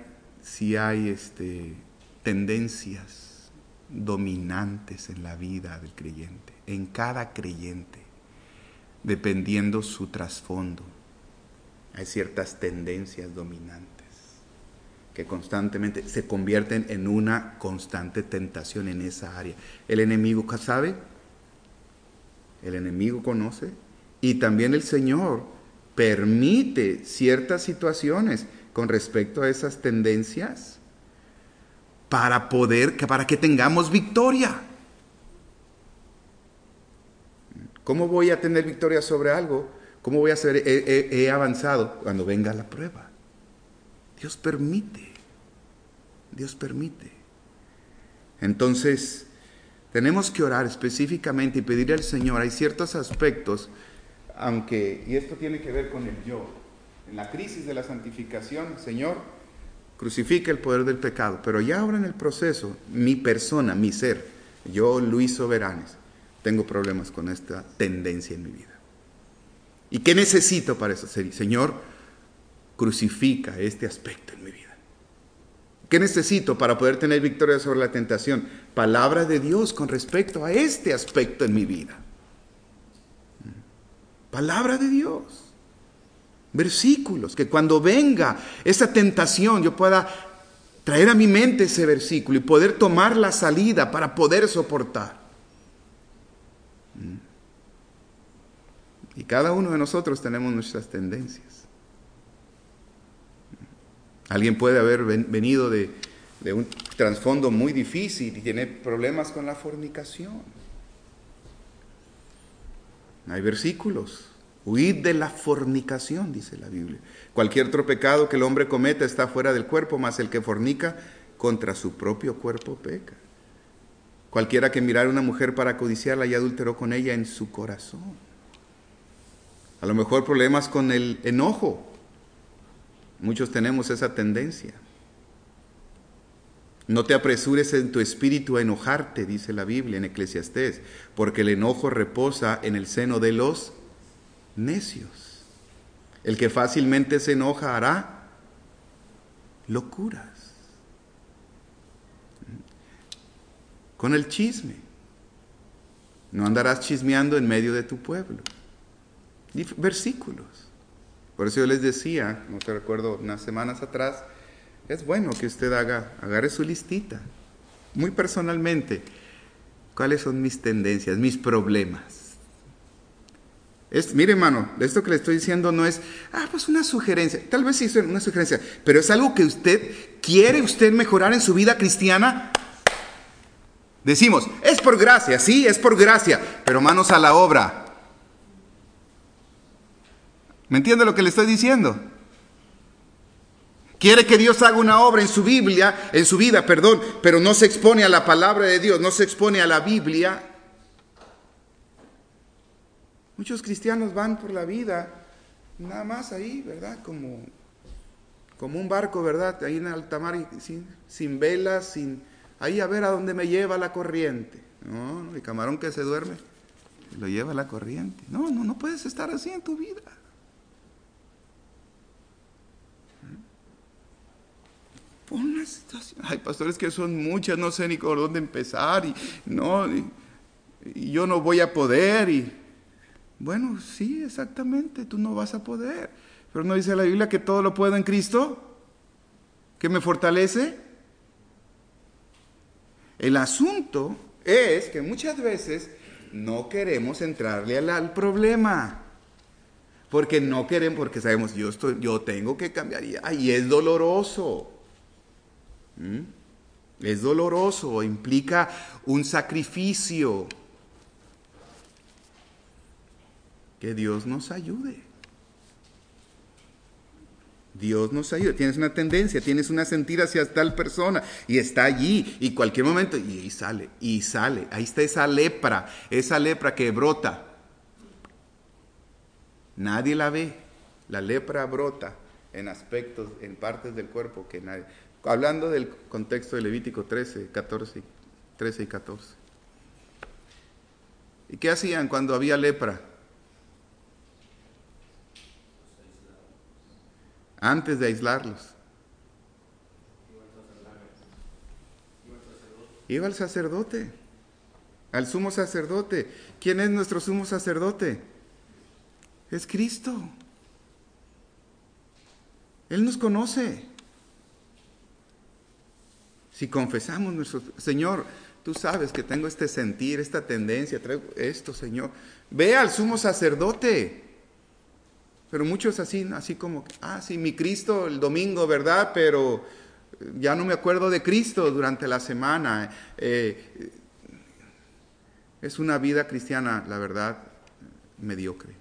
tendencias dominantes en la vida del creyente, en cada creyente. Dependiendo su trasfondo, hay ciertas tendencias dominantes que constantemente se convierten en una constante tentación en esa área. El enemigo sabe, el enemigo conoce, y también el Señor permite ciertas situaciones con respecto a esas tendencias para que tengamos victoria. ¿Cómo voy a tener victoria sobre algo? ¿Cómo voy a ser he avanzado cuando venga la prueba? Dios permite. Dios permite. Entonces, tenemos que orar específicamente y pedirle al Señor. Hay ciertos aspectos, y esto tiene que ver con el yo. En la crisis de la santificación, Señor, crucifica el poder del pecado. Pero ya ahora en el proceso, mi persona, mi ser, yo, Luis Soberanes, tengo problemas con esta tendencia en mi vida. ¿Y qué necesito para eso? Señor, crucifica este aspecto en mi vida. ¿Qué necesito para poder tener victoria sobre la tentación? Palabra de Dios con respecto a este aspecto en mi vida. Palabra de Dios. Versículos, que cuando venga esa tentación yo pueda traer a mi mente ese versículo y poder tomar la salida para poder soportar. Y cada uno de nosotros tenemos nuestras tendencias. Alguien puede haber venido de un trasfondo muy difícil y tiene problemas con la fornicación. Hay versículos. Huid de la fornicación, dice la Biblia. Cualquier otro pecado que el hombre cometa está fuera del cuerpo, mas el que fornica contra su propio cuerpo peca. Cualquiera que mirara a una mujer para codiciarla ya adulteró con ella en su corazón. A lo mejor problemas con el enojo. Muchos tenemos esa tendencia. No te apresures en tu espíritu a enojarte, dice la Biblia en Eclesiastés, porque el enojo reposa en el seno de los necios. El que fácilmente se enoja hará locuras. Con el chisme. No andarás chismeando en medio de tu pueblo. Versículos. Por eso yo les decía, no te recuerdo, unas semanas atrás, es bueno que usted agarre su listita, muy personalmente, cuáles son mis tendencias, mis problemas. Mire, hermano, esto que le estoy diciendo no es, pues una sugerencia, tal vez sí es una sugerencia, pero es algo que quiere mejorar en su vida cristiana. Decimos, es por gracia, sí, es por gracia, pero manos a la obra. ¿Me entiende lo que le estoy diciendo? Quiere que Dios haga una obra en su vida, pero no se expone a la palabra de Dios, no se expone a la Biblia. Muchos cristianos van por la vida nada más ahí, ¿verdad? Como un barco, ¿verdad? Ahí en alta mar, sin velas, ahí a ver a dónde me lleva la corriente. No, el camarón que se duerme lo lleva la corriente. No puedes estar así en tu vida. Una situación. Hay pastores que son muchas, no sé ni por dónde empezar y yo no voy a poder bueno, sí, exactamente, tú no vas a poder. Pero no dice la Biblia que todo lo puedo en Cristo, que me fortalece. El asunto es que muchas veces no queremos entrarle al problema. Porque no queremos, porque sabemos, yo tengo que cambiar. Y es doloroso. Es doloroso, implica un sacrificio. Que Dios nos ayude. Dios nos ayude. Tienes una tendencia, tienes una sentir hacia tal persona y está allí y cualquier momento y sale. Ahí está esa lepra que brota. Nadie la ve. La lepra brota en aspectos, en partes del cuerpo que nadie. Hablando del contexto de Levítico 13 y 14. ¿Y qué hacían cuando había lepra? Antes de aislarlos. Iba al sacerdote, al sumo sacerdote. ¿Quién es nuestro sumo sacerdote? Es Cristo. Él nos conoce. Si confesamos nuestro Señor, tú sabes que tengo este sentir, esta tendencia, traigo esto, Señor. Ve al sumo sacerdote. Pero muchos así como, sí, mi Cristo el domingo, ¿verdad? Pero ya no me acuerdo de Cristo durante la semana. Es una vida cristiana, la verdad, mediocre.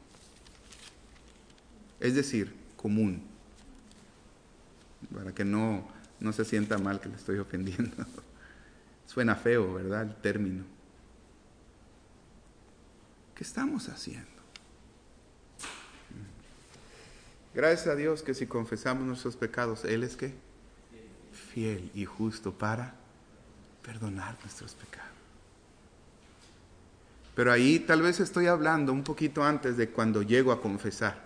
Es decir, común. Para que no se sienta mal que le estoy ofendiendo. Suena feo, ¿verdad? El término. ¿Qué estamos haciendo? Gracias a Dios que si confesamos nuestros pecados, Él es ¿qué? Fiel y justo para perdonar nuestros pecados. Pero ahí tal vez estoy hablando un poquito antes de cuando llego a confesar.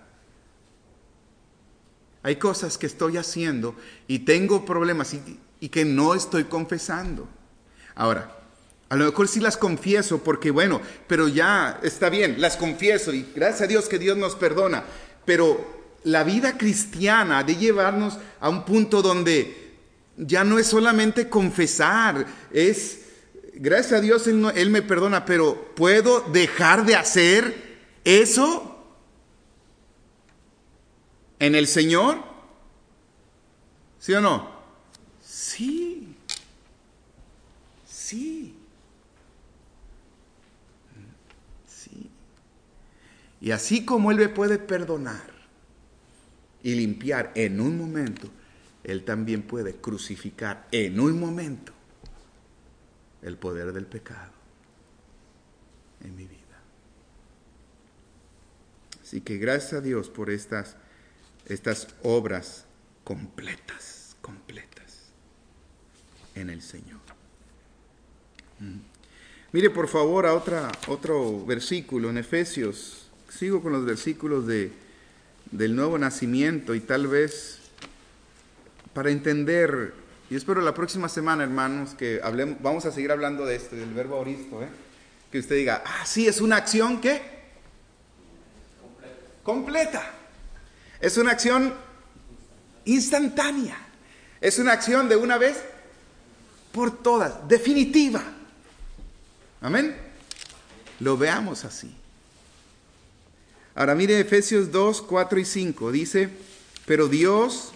Hay cosas que estoy haciendo y tengo problemas y que no estoy confesando. Ahora, a lo mejor sí las confieso porque pero ya está bien, las confieso y gracias a Dios que Dios nos perdona. Pero la vida cristiana ha de llevarnos a un punto donde ya no es solamente confesar, es, gracias a Dios Él me perdona, pero ¿puedo dejar de hacer eso en el Señor? ¿Sí o no? Sí. Sí. Sí. Y así como Él me puede perdonar y limpiar en un momento, Él también puede crucificar en un momento el poder del pecado en mi vida. Así que gracias a Dios por estas obras completas en el Señor. Mire por favor a otro versículo en Efesios. Sigo con los versículos del nuevo nacimiento y tal vez para entender, y espero la próxima semana, hermanos, que vamos a seguir hablando de esto, del verbo auristo, que usted diga, sí, es una acción ¿qué? Completa. Es una acción instantánea. Es una acción de una vez por todas, definitiva. Amén. Lo veamos así. Ahora mire Efesios 2, 4 y 5. Dice, pero Dios,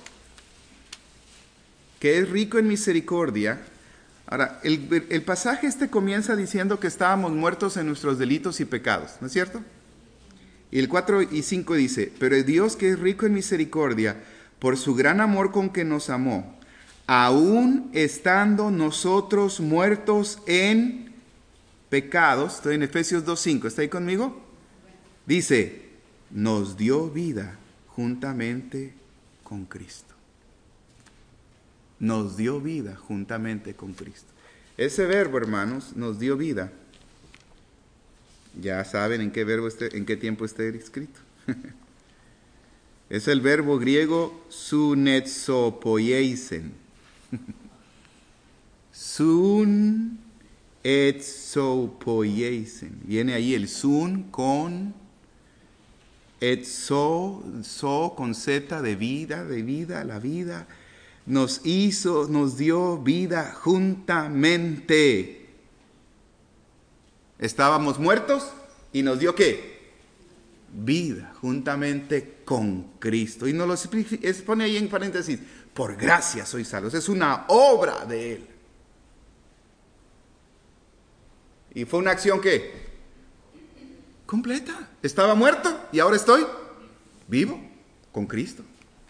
que es rico en misericordia. Ahora, el pasaje comienza diciendo que estábamos muertos en nuestros delitos y pecados, ¿no es cierto? Y el 4 y 5 dice, pero Dios que es rico en misericordia, por su gran amor con que nos amó, aún estando nosotros muertos en pecados, estoy en Efesios 2:5, ¿está ahí conmigo? Dice, nos dio vida juntamente con Cristo. Nos dio vida juntamente con Cristo. Ese verbo, hermanos, nos dio vida. Ya saben en qué tiempo está escrito. Es el verbo griego sunetsopoieisen. Sunetsopoieisen. Viene ahí el sun con etso, so con z de vida, la vida. Nos dio vida juntamente. Estábamos muertos y nos dio ¿qué? Vida juntamente con Cristo. Y nos lo pone ahí en paréntesis, por gracia sois salvos. Es una obra de Él. Y fue una acción ¿qué? Completa. Estaba muerto y ahora estoy vivo con Cristo.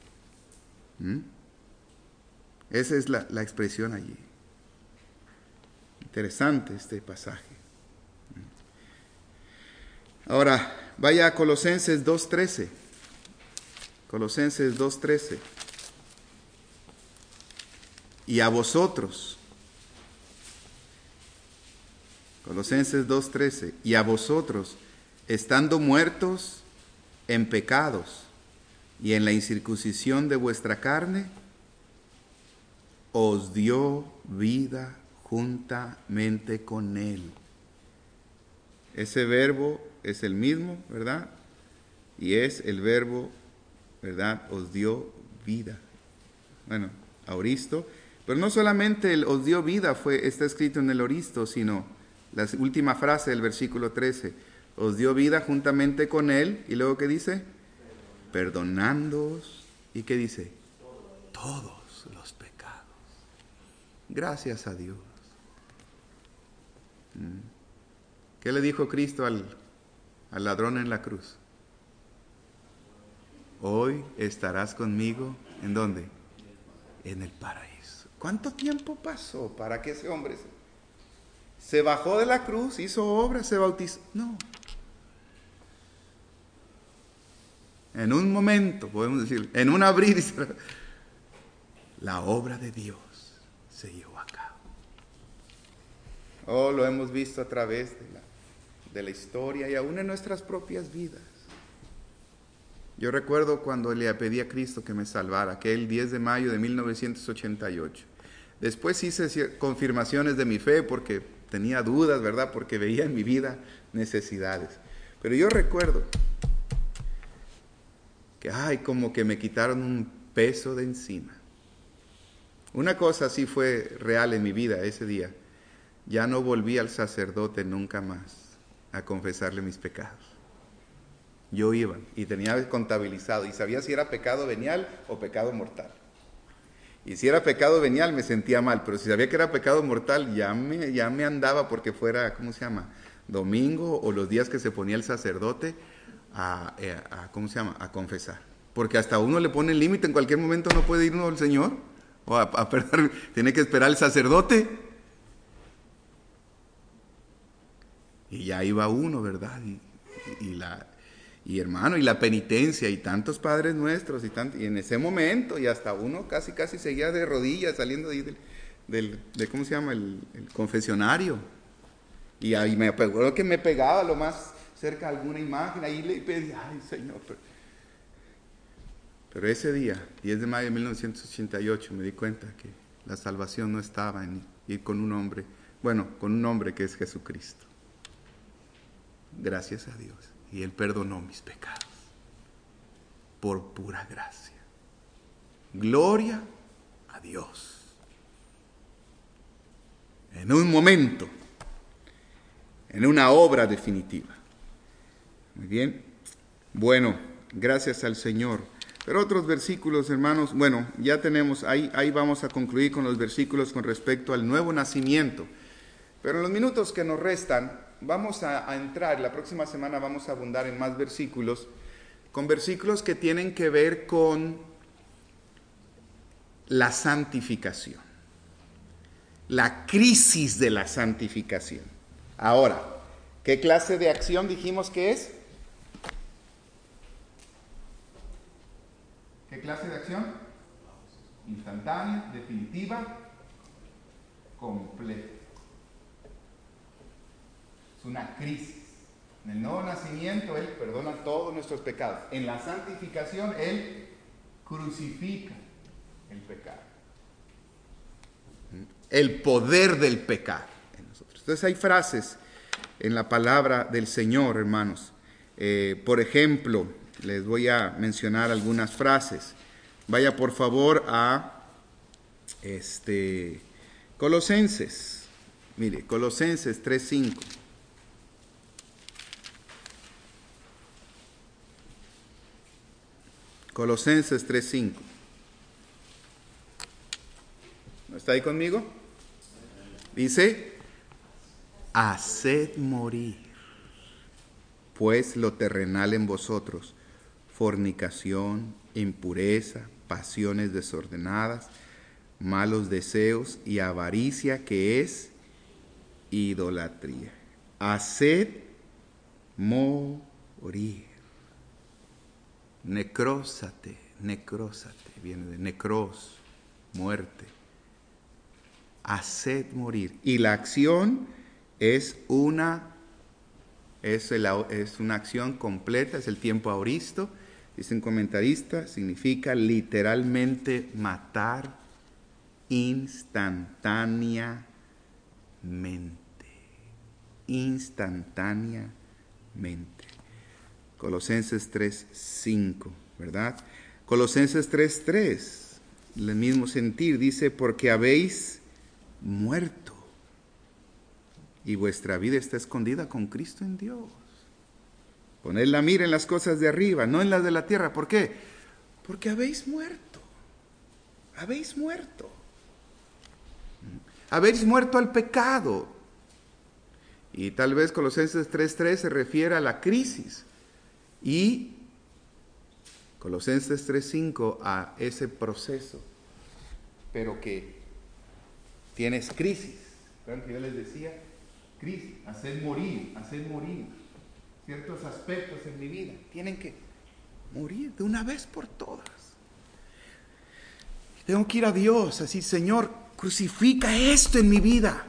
Esa es la expresión allí. Interesante este pasaje. Ahora, vaya a Colosenses 2:13. Colosenses 2:13. Y a vosotros. Colosenses 2:13. Y a vosotros, estando muertos en pecados y en la incircuncisión de vuestra carne, os dio vida juntamente con Él. Ese verbo es el mismo, ¿verdad? Y es el verbo, ¿verdad? Os dio vida. Bueno, auristo. Pero no solamente el os dio vida está escrito en el auristo, sino la última frase del versículo 13. Os dio vida juntamente con Él. ¿Y luego qué dice? Perdonándoos. ¿Y qué dice? Todos los pecados. Gracias a Dios. ¿Qué le dijo Cristo al ladrón en la cruz? Hoy estarás conmigo, ¿en dónde? En el paraíso. ¿Cuánto tiempo pasó para que ese hombre se bajó de la cruz, hizo obra, se bautizó? No. En un momento, podemos decir, en un abrir y cerrar, la obra de Dios se llevó a cabo. Oh, lo hemos visto a través de la historia y aún en nuestras propias vidas. Yo recuerdo cuando le pedí a Cristo que me salvara, aquel 10 de mayo de 1988. Después hice confirmaciones de mi fe porque tenía dudas, ¿verdad? Porque veía en mi vida necesidades. Pero yo recuerdo que, como que me quitaron un peso de encima. Una cosa así fue real en mi vida ese día. Ya no volví al sacerdote nunca más a confesarle mis pecados. Yo iba y tenía contabilizado y sabía si era pecado venial o pecado mortal. Y si era pecado venial me sentía mal, pero si sabía que era pecado mortal ya me andaba porque fuera, domingo o los días que se ponía el sacerdote a confesar. Porque hasta uno le pone el límite, en cualquier momento no puede ir uno al Señor o a perder, tiene que esperar al sacerdote. Y ya iba uno, ¿verdad? Y hermano, y la penitencia, y tantos padres nuestros, y en ese momento, y hasta uno casi seguía de rodillas saliendo de ahí el confesionario. Y ahí me acuerdo que me pegaba lo más cerca a alguna imagen, ahí le pedía, Señor. Pero ese día, 10 de mayo de 1988, me di cuenta que la salvación no estaba en ir con un hombre, con un hombre que es Jesucristo. Gracias a Dios. Y Él perdonó mis pecados por pura gracia. Gloria a Dios. En un momento, en una obra definitiva. Muy bien. Bueno, gracias al Señor. Pero otros versículos, hermanos, ya tenemos, ahí vamos a concluir con los versículos con respecto al nuevo nacimiento. Pero en los minutos que nos restan, vamos a entrar, la próxima semana vamos a abundar en más versículos, con versículos que tienen que ver con la santificación, la crisis de la santificación. Ahora, ¿qué clase de acción dijimos que es? ¿Qué clase de acción? Instantánea, definitiva, completa. Es una crisis. En el nuevo nacimiento Él perdona todos nuestros pecados. En la santificación Él crucifica el pecado. El poder del pecado en nosotros. Entonces hay frases en la palabra del Señor, hermanos. Por ejemplo, les voy a mencionar algunas frases. Vaya por favor a Colosenses. Mire, Colosenses 3:5. Colosenses 3:5. ¿No está ahí conmigo? Dice, haced morir, pues lo terrenal en vosotros, fornicación, impureza, pasiones desordenadas, malos deseos y avaricia, que es idolatría. Haced morir. Necrósate, viene de necros, muerte. Haced morir. Y la acción es una acción completa, es el tiempo aoristo. Dicen comentaristas, significa literalmente matar instantáneamente. Instantáneamente. Colosenses 3:5, ¿verdad? Colosenses 3:3, el mismo sentir, dice, porque habéis muerto y vuestra vida está escondida con Cristo en Dios. Poned la mira en las cosas de arriba, no en las de la tierra. ¿Por qué? Porque habéis muerto. Habéis muerto. Habéis muerto al pecado. Y tal vez Colosenses 3:3 se refiere a la crisis. Y Colosenses 3:5 a ese proceso. Pero que tienes crisis. ¿Recuerdan que yo les decía? Crisis, hacer morir. Ciertos aspectos en mi vida tienen que morir de una vez por todas. Tengo que ir a Dios, así, Señor, crucifica esto en mi vida.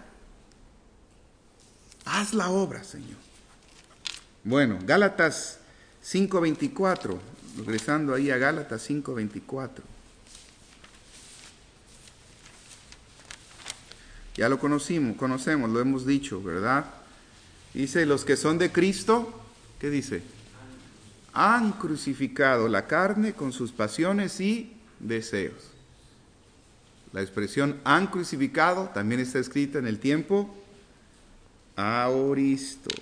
Haz la obra, Señor. Bueno, Gálatas 5:24, regresando ahí a Gálatas 5:24. Ya lo conocemos, lo hemos dicho, ¿verdad? Dice, los que son de Cristo, ¿qué dice? han crucificado la carne con sus pasiones y deseos. La expresión han crucificado también está escrita en el tiempo aoristo,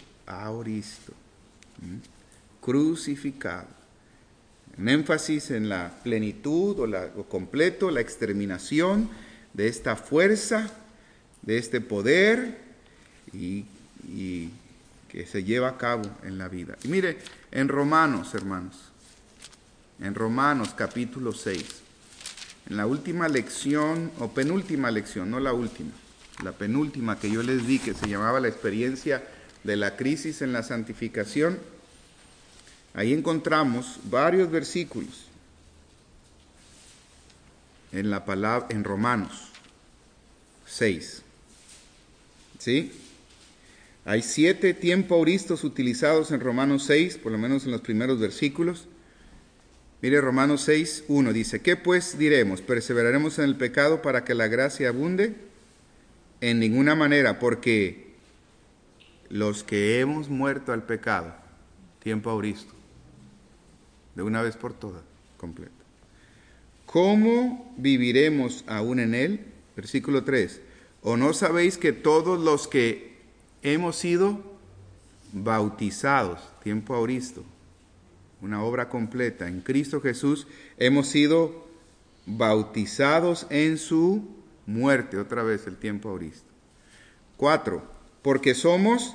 crucificado. En énfasis en la plenitud o completo, la exterminación de esta fuerza, de este poder y que se lleva a cabo en la vida. Y mire, en Romanos, hermanos, en Romanos capítulo 6, en la última lección, o penúltima lección, no la última, la penúltima que yo les di, que se llamaba la experiencia de la crisis en la santificación, ahí encontramos varios versículos en la palabra, en Romanos 6. ¿Sí? Hay 7 tiempo auristos utilizados en Romanos 6, por lo menos en los primeros versículos. Mire, Romanos 6, 1 dice, ¿qué pues diremos? ¿Perseveraremos en el pecado para que la gracia abunde? En ninguna manera, porque los que hemos muerto al pecado, tiempo auristo, de una vez por todas, completo. ¿Cómo viviremos aún en él? Versículo 3. ¿O no sabéis que todos los que hemos sido bautizados, tiempo auristo, una obra completa, en Cristo Jesús, hemos sido bautizados en su muerte? Otra vez el tiempo auristo. 4. Porque somos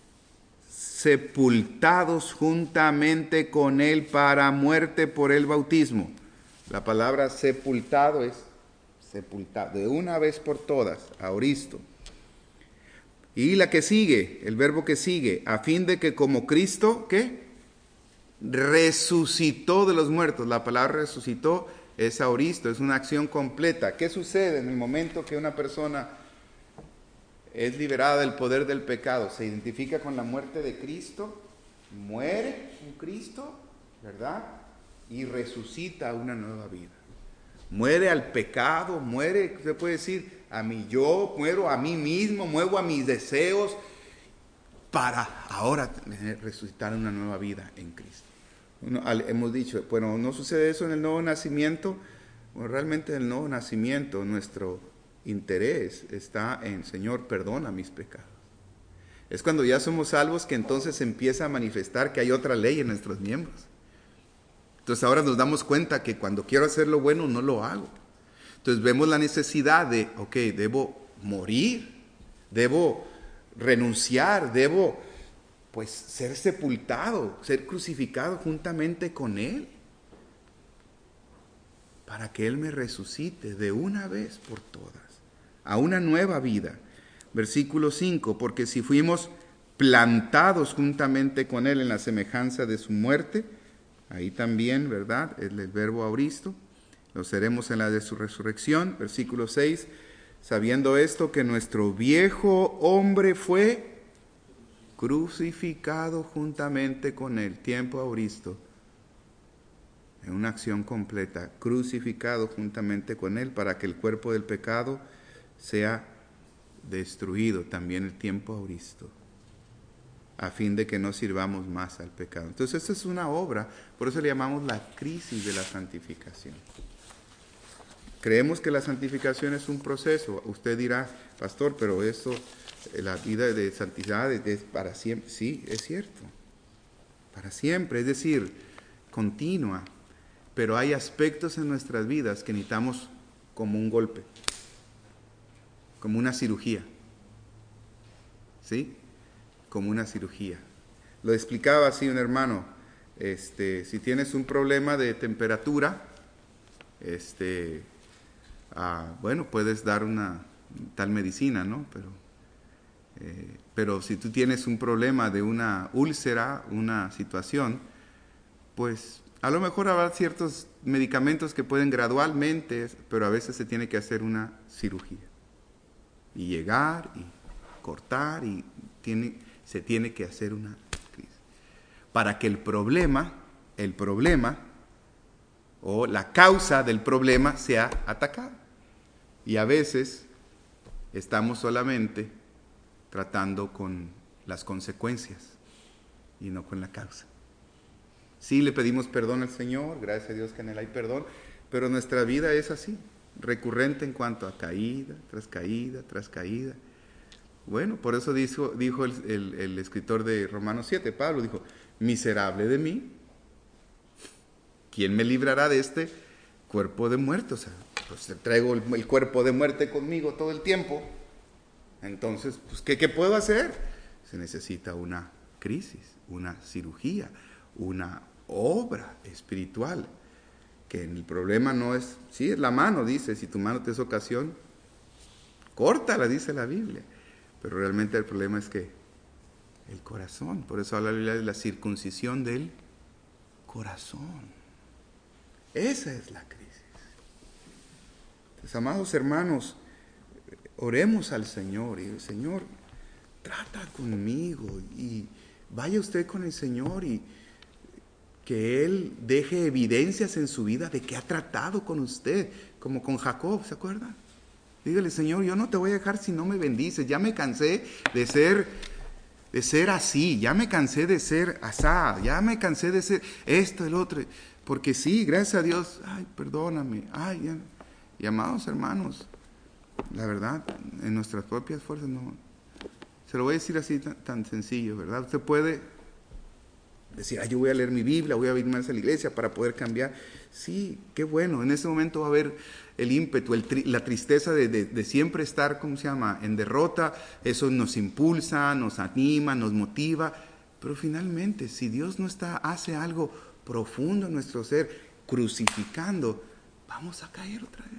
sepultados juntamente con él para muerte por el bautismo. La palabra sepultado es sepultado, de una vez por todas, auristo. Y la que sigue, el verbo que sigue, a fin de que como Cristo, ¿qué? Resucitó de los muertos. La palabra resucitó es auristo, es una acción completa. ¿Qué sucede en el momento que una persona es liberada del poder del pecado? Se identifica con la muerte de Cristo, muere en Cristo, ¿verdad? Y resucita una nueva vida. Muere al pecado, muere, se puede decir, a mi yo, muero a mí mismo, muero a mis deseos, para ahora resucitar una nueva vida en Cristo. Hemos dicho, bueno, ¿no sucede eso en el nuevo nacimiento? Bueno, realmente en el nuevo nacimiento nuestro interés está en, Señor, perdona mis pecados. Es cuando ya somos salvos que entonces empieza a manifestar que hay otra ley en nuestros miembros. Entonces ahora nos damos cuenta que cuando quiero hacer lo bueno no lo hago. Entonces vemos la necesidad de, debo morir, debo renunciar, debo pues ser sepultado, ser crucificado juntamente con Él, para que Él me resucite de una vez por todas, a una nueva vida. Versículo 5, porque si fuimos plantados juntamente con Él en la semejanza de su muerte, ahí también, ¿verdad? El verbo auristo, lo seremos en la de su resurrección. Versículo 6, sabiendo esto, que nuestro viejo hombre fue crucificado juntamente con Él, tiempo auristo, en una acción completa, crucificado juntamente con Él, para que el cuerpo del pecado sea destruido, también el tiempo auristo, a fin de que no sirvamos más al pecado. Entonces, esta es una obra, por eso le llamamos la crisis de la santificación. Creemos que la santificación es un proceso. Usted dirá, pastor, pero esto, la vida de santidad es para siempre. Sí, es cierto, para siempre, es decir, continua. Pero hay aspectos en nuestras vidas que necesitamos como un golpe, como una cirugía. ¿Sí? Como una cirugía. Lo explicaba así un hermano, si tienes un problema de temperatura, bueno, puedes dar una tal medicina, ¿no? Pero si tú tienes un problema de una úlcera, una situación, pues a lo mejor habrá ciertos medicamentos que pueden gradualmente, pero a veces se tiene que hacer una cirugía. Y llegar y cortar y se tiene que hacer una crisis. Para que el problema o la causa del problema sea atacada. Y a veces estamos solamente tratando con las consecuencias y no con la causa. Sí le pedimos perdón al Señor, gracias a Dios que en Él hay perdón, pero nuestra vida es así, recurrente en cuanto a caída, tras caída, tras caída. Bueno, por eso dijo el escritor de Romanos 7, Pablo, dijo, miserable de mí, ¿quién me librará de este cuerpo de muerte? O sea, pues traigo el cuerpo de muerte conmigo todo el tiempo. Entonces, pues, ¿qué puedo hacer? Se necesita una crisis, una cirugía, una obra espiritual. Que el problema no es, sí, es la mano, dice, si tu mano te es ocasión, córtala, dice la Biblia. Pero realmente el problema es que el corazón, por eso habla la Biblia de la circuncisión del corazón. Esa es la crisis. Entonces, amados hermanos, oremos al Señor y el Señor trata conmigo y vaya usted con el Señor y que Él deje evidencias en su vida de que ha tratado con usted, como con Jacob, ¿se acuerda? Dígale, Señor, yo no te voy a dejar si no me bendices, ya me cansé de ser así, ya me cansé de ser asá, ya me cansé de ser esto, el otro, porque sí, gracias a Dios, ay, perdóname, ay, ya. Y amados hermanos, la verdad, en nuestras propias fuerzas no, se lo voy a decir así tan sencillo, ¿verdad? Usted puede decir, yo voy a leer mi Biblia, voy a ir más a la iglesia para poder cambiar. Sí, qué bueno, en ese momento va a haber el ímpetu, la tristeza de siempre estar, ¿cómo se llama?, en derrota. Eso nos impulsa, nos anima, nos motiva. Pero finalmente, si Dios no hace algo profundo en nuestro ser, crucificando, vamos a caer otra vez.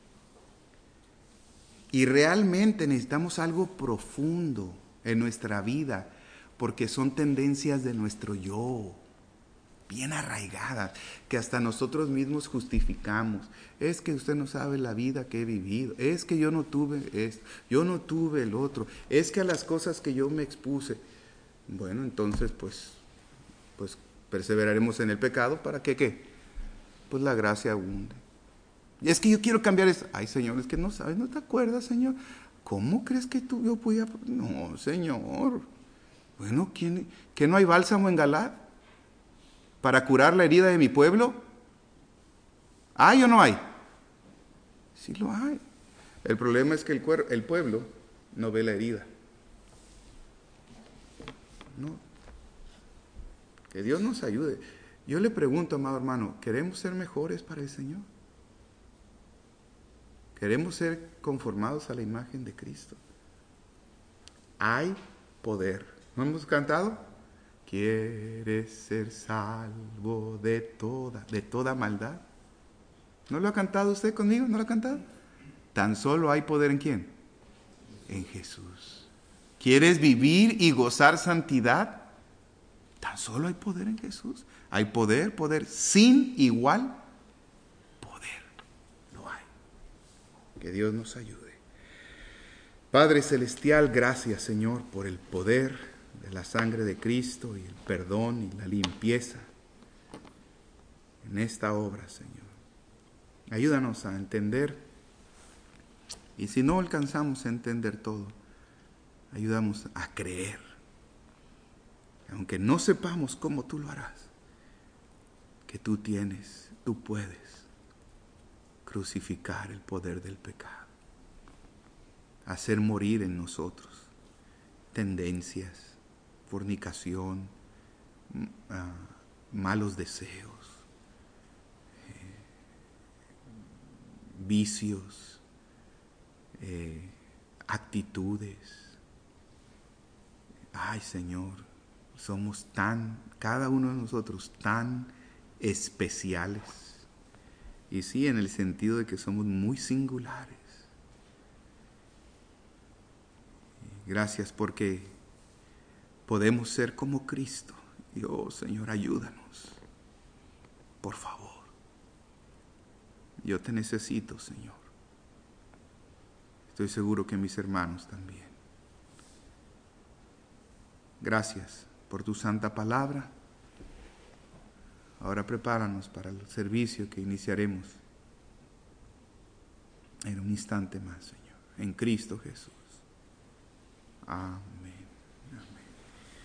Y realmente necesitamos algo profundo en nuestra vida, porque son tendencias de nuestro yo, bien arraigadas, que hasta nosotros mismos justificamos. Es que usted no sabe la vida que he vivido, es que yo no tuve esto, yo no tuve el otro, es que a las cosas que yo me expuse. Bueno, entonces pues perseveraremos en el pecado para que, ¿qué? Pues la gracia abunde. Y es que yo quiero cambiar eso. Ay, Señor, es que no sabes, no te acuerdas, Señor. ¿Cómo crees que yo podía? No, Señor. Bueno, ¿que no hay bálsamo en Galaad para curar la herida de mi pueblo? ¿Hay o no hay? Sí lo hay. El problema es que el pueblo no ve la herida. No. Que Dios nos ayude. Yo le pregunto, amado hermano, ¿queremos ser mejores para el Señor? ¿Queremos ser conformados a la imagen de Cristo? Hay poder. ¿No hemos cantado? ¿Quieres ser salvo de toda maldad? ¿No lo ha cantado usted conmigo? ¿No lo ha cantado? Tan solo hay poder ¿en quién? En Jesús. ¿Quieres vivir y gozar santidad? Tan solo hay poder en Jesús. Hay poder sin igual poder. Lo hay. Que Dios nos ayude. Padre Celestial, gracias, Señor, por el poder de la sangre de Cristo y el perdón y la limpieza en esta obra, Señor. Ayúdanos a entender, y si no alcanzamos a entender todo, ayúdanos a creer, aunque no sepamos cómo tú lo harás, que tú puedes crucificar el poder del pecado, hacer morir en nosotros tendencias, fornicación, malos deseos, vicios, actitudes. Ay, Señor, somos cada uno de nosotros tan especiales. Y sí, en el sentido de que somos muy singulares. Gracias porque podemos ser como Cristo. Y oh, Señor, ayúdanos. Por favor. Yo te necesito, Señor. Estoy seguro que mis hermanos también. Gracias por tu santa palabra. Ahora prepáranos para el servicio que iniciaremos en un instante más, Señor. En Cristo Jesús. Amén.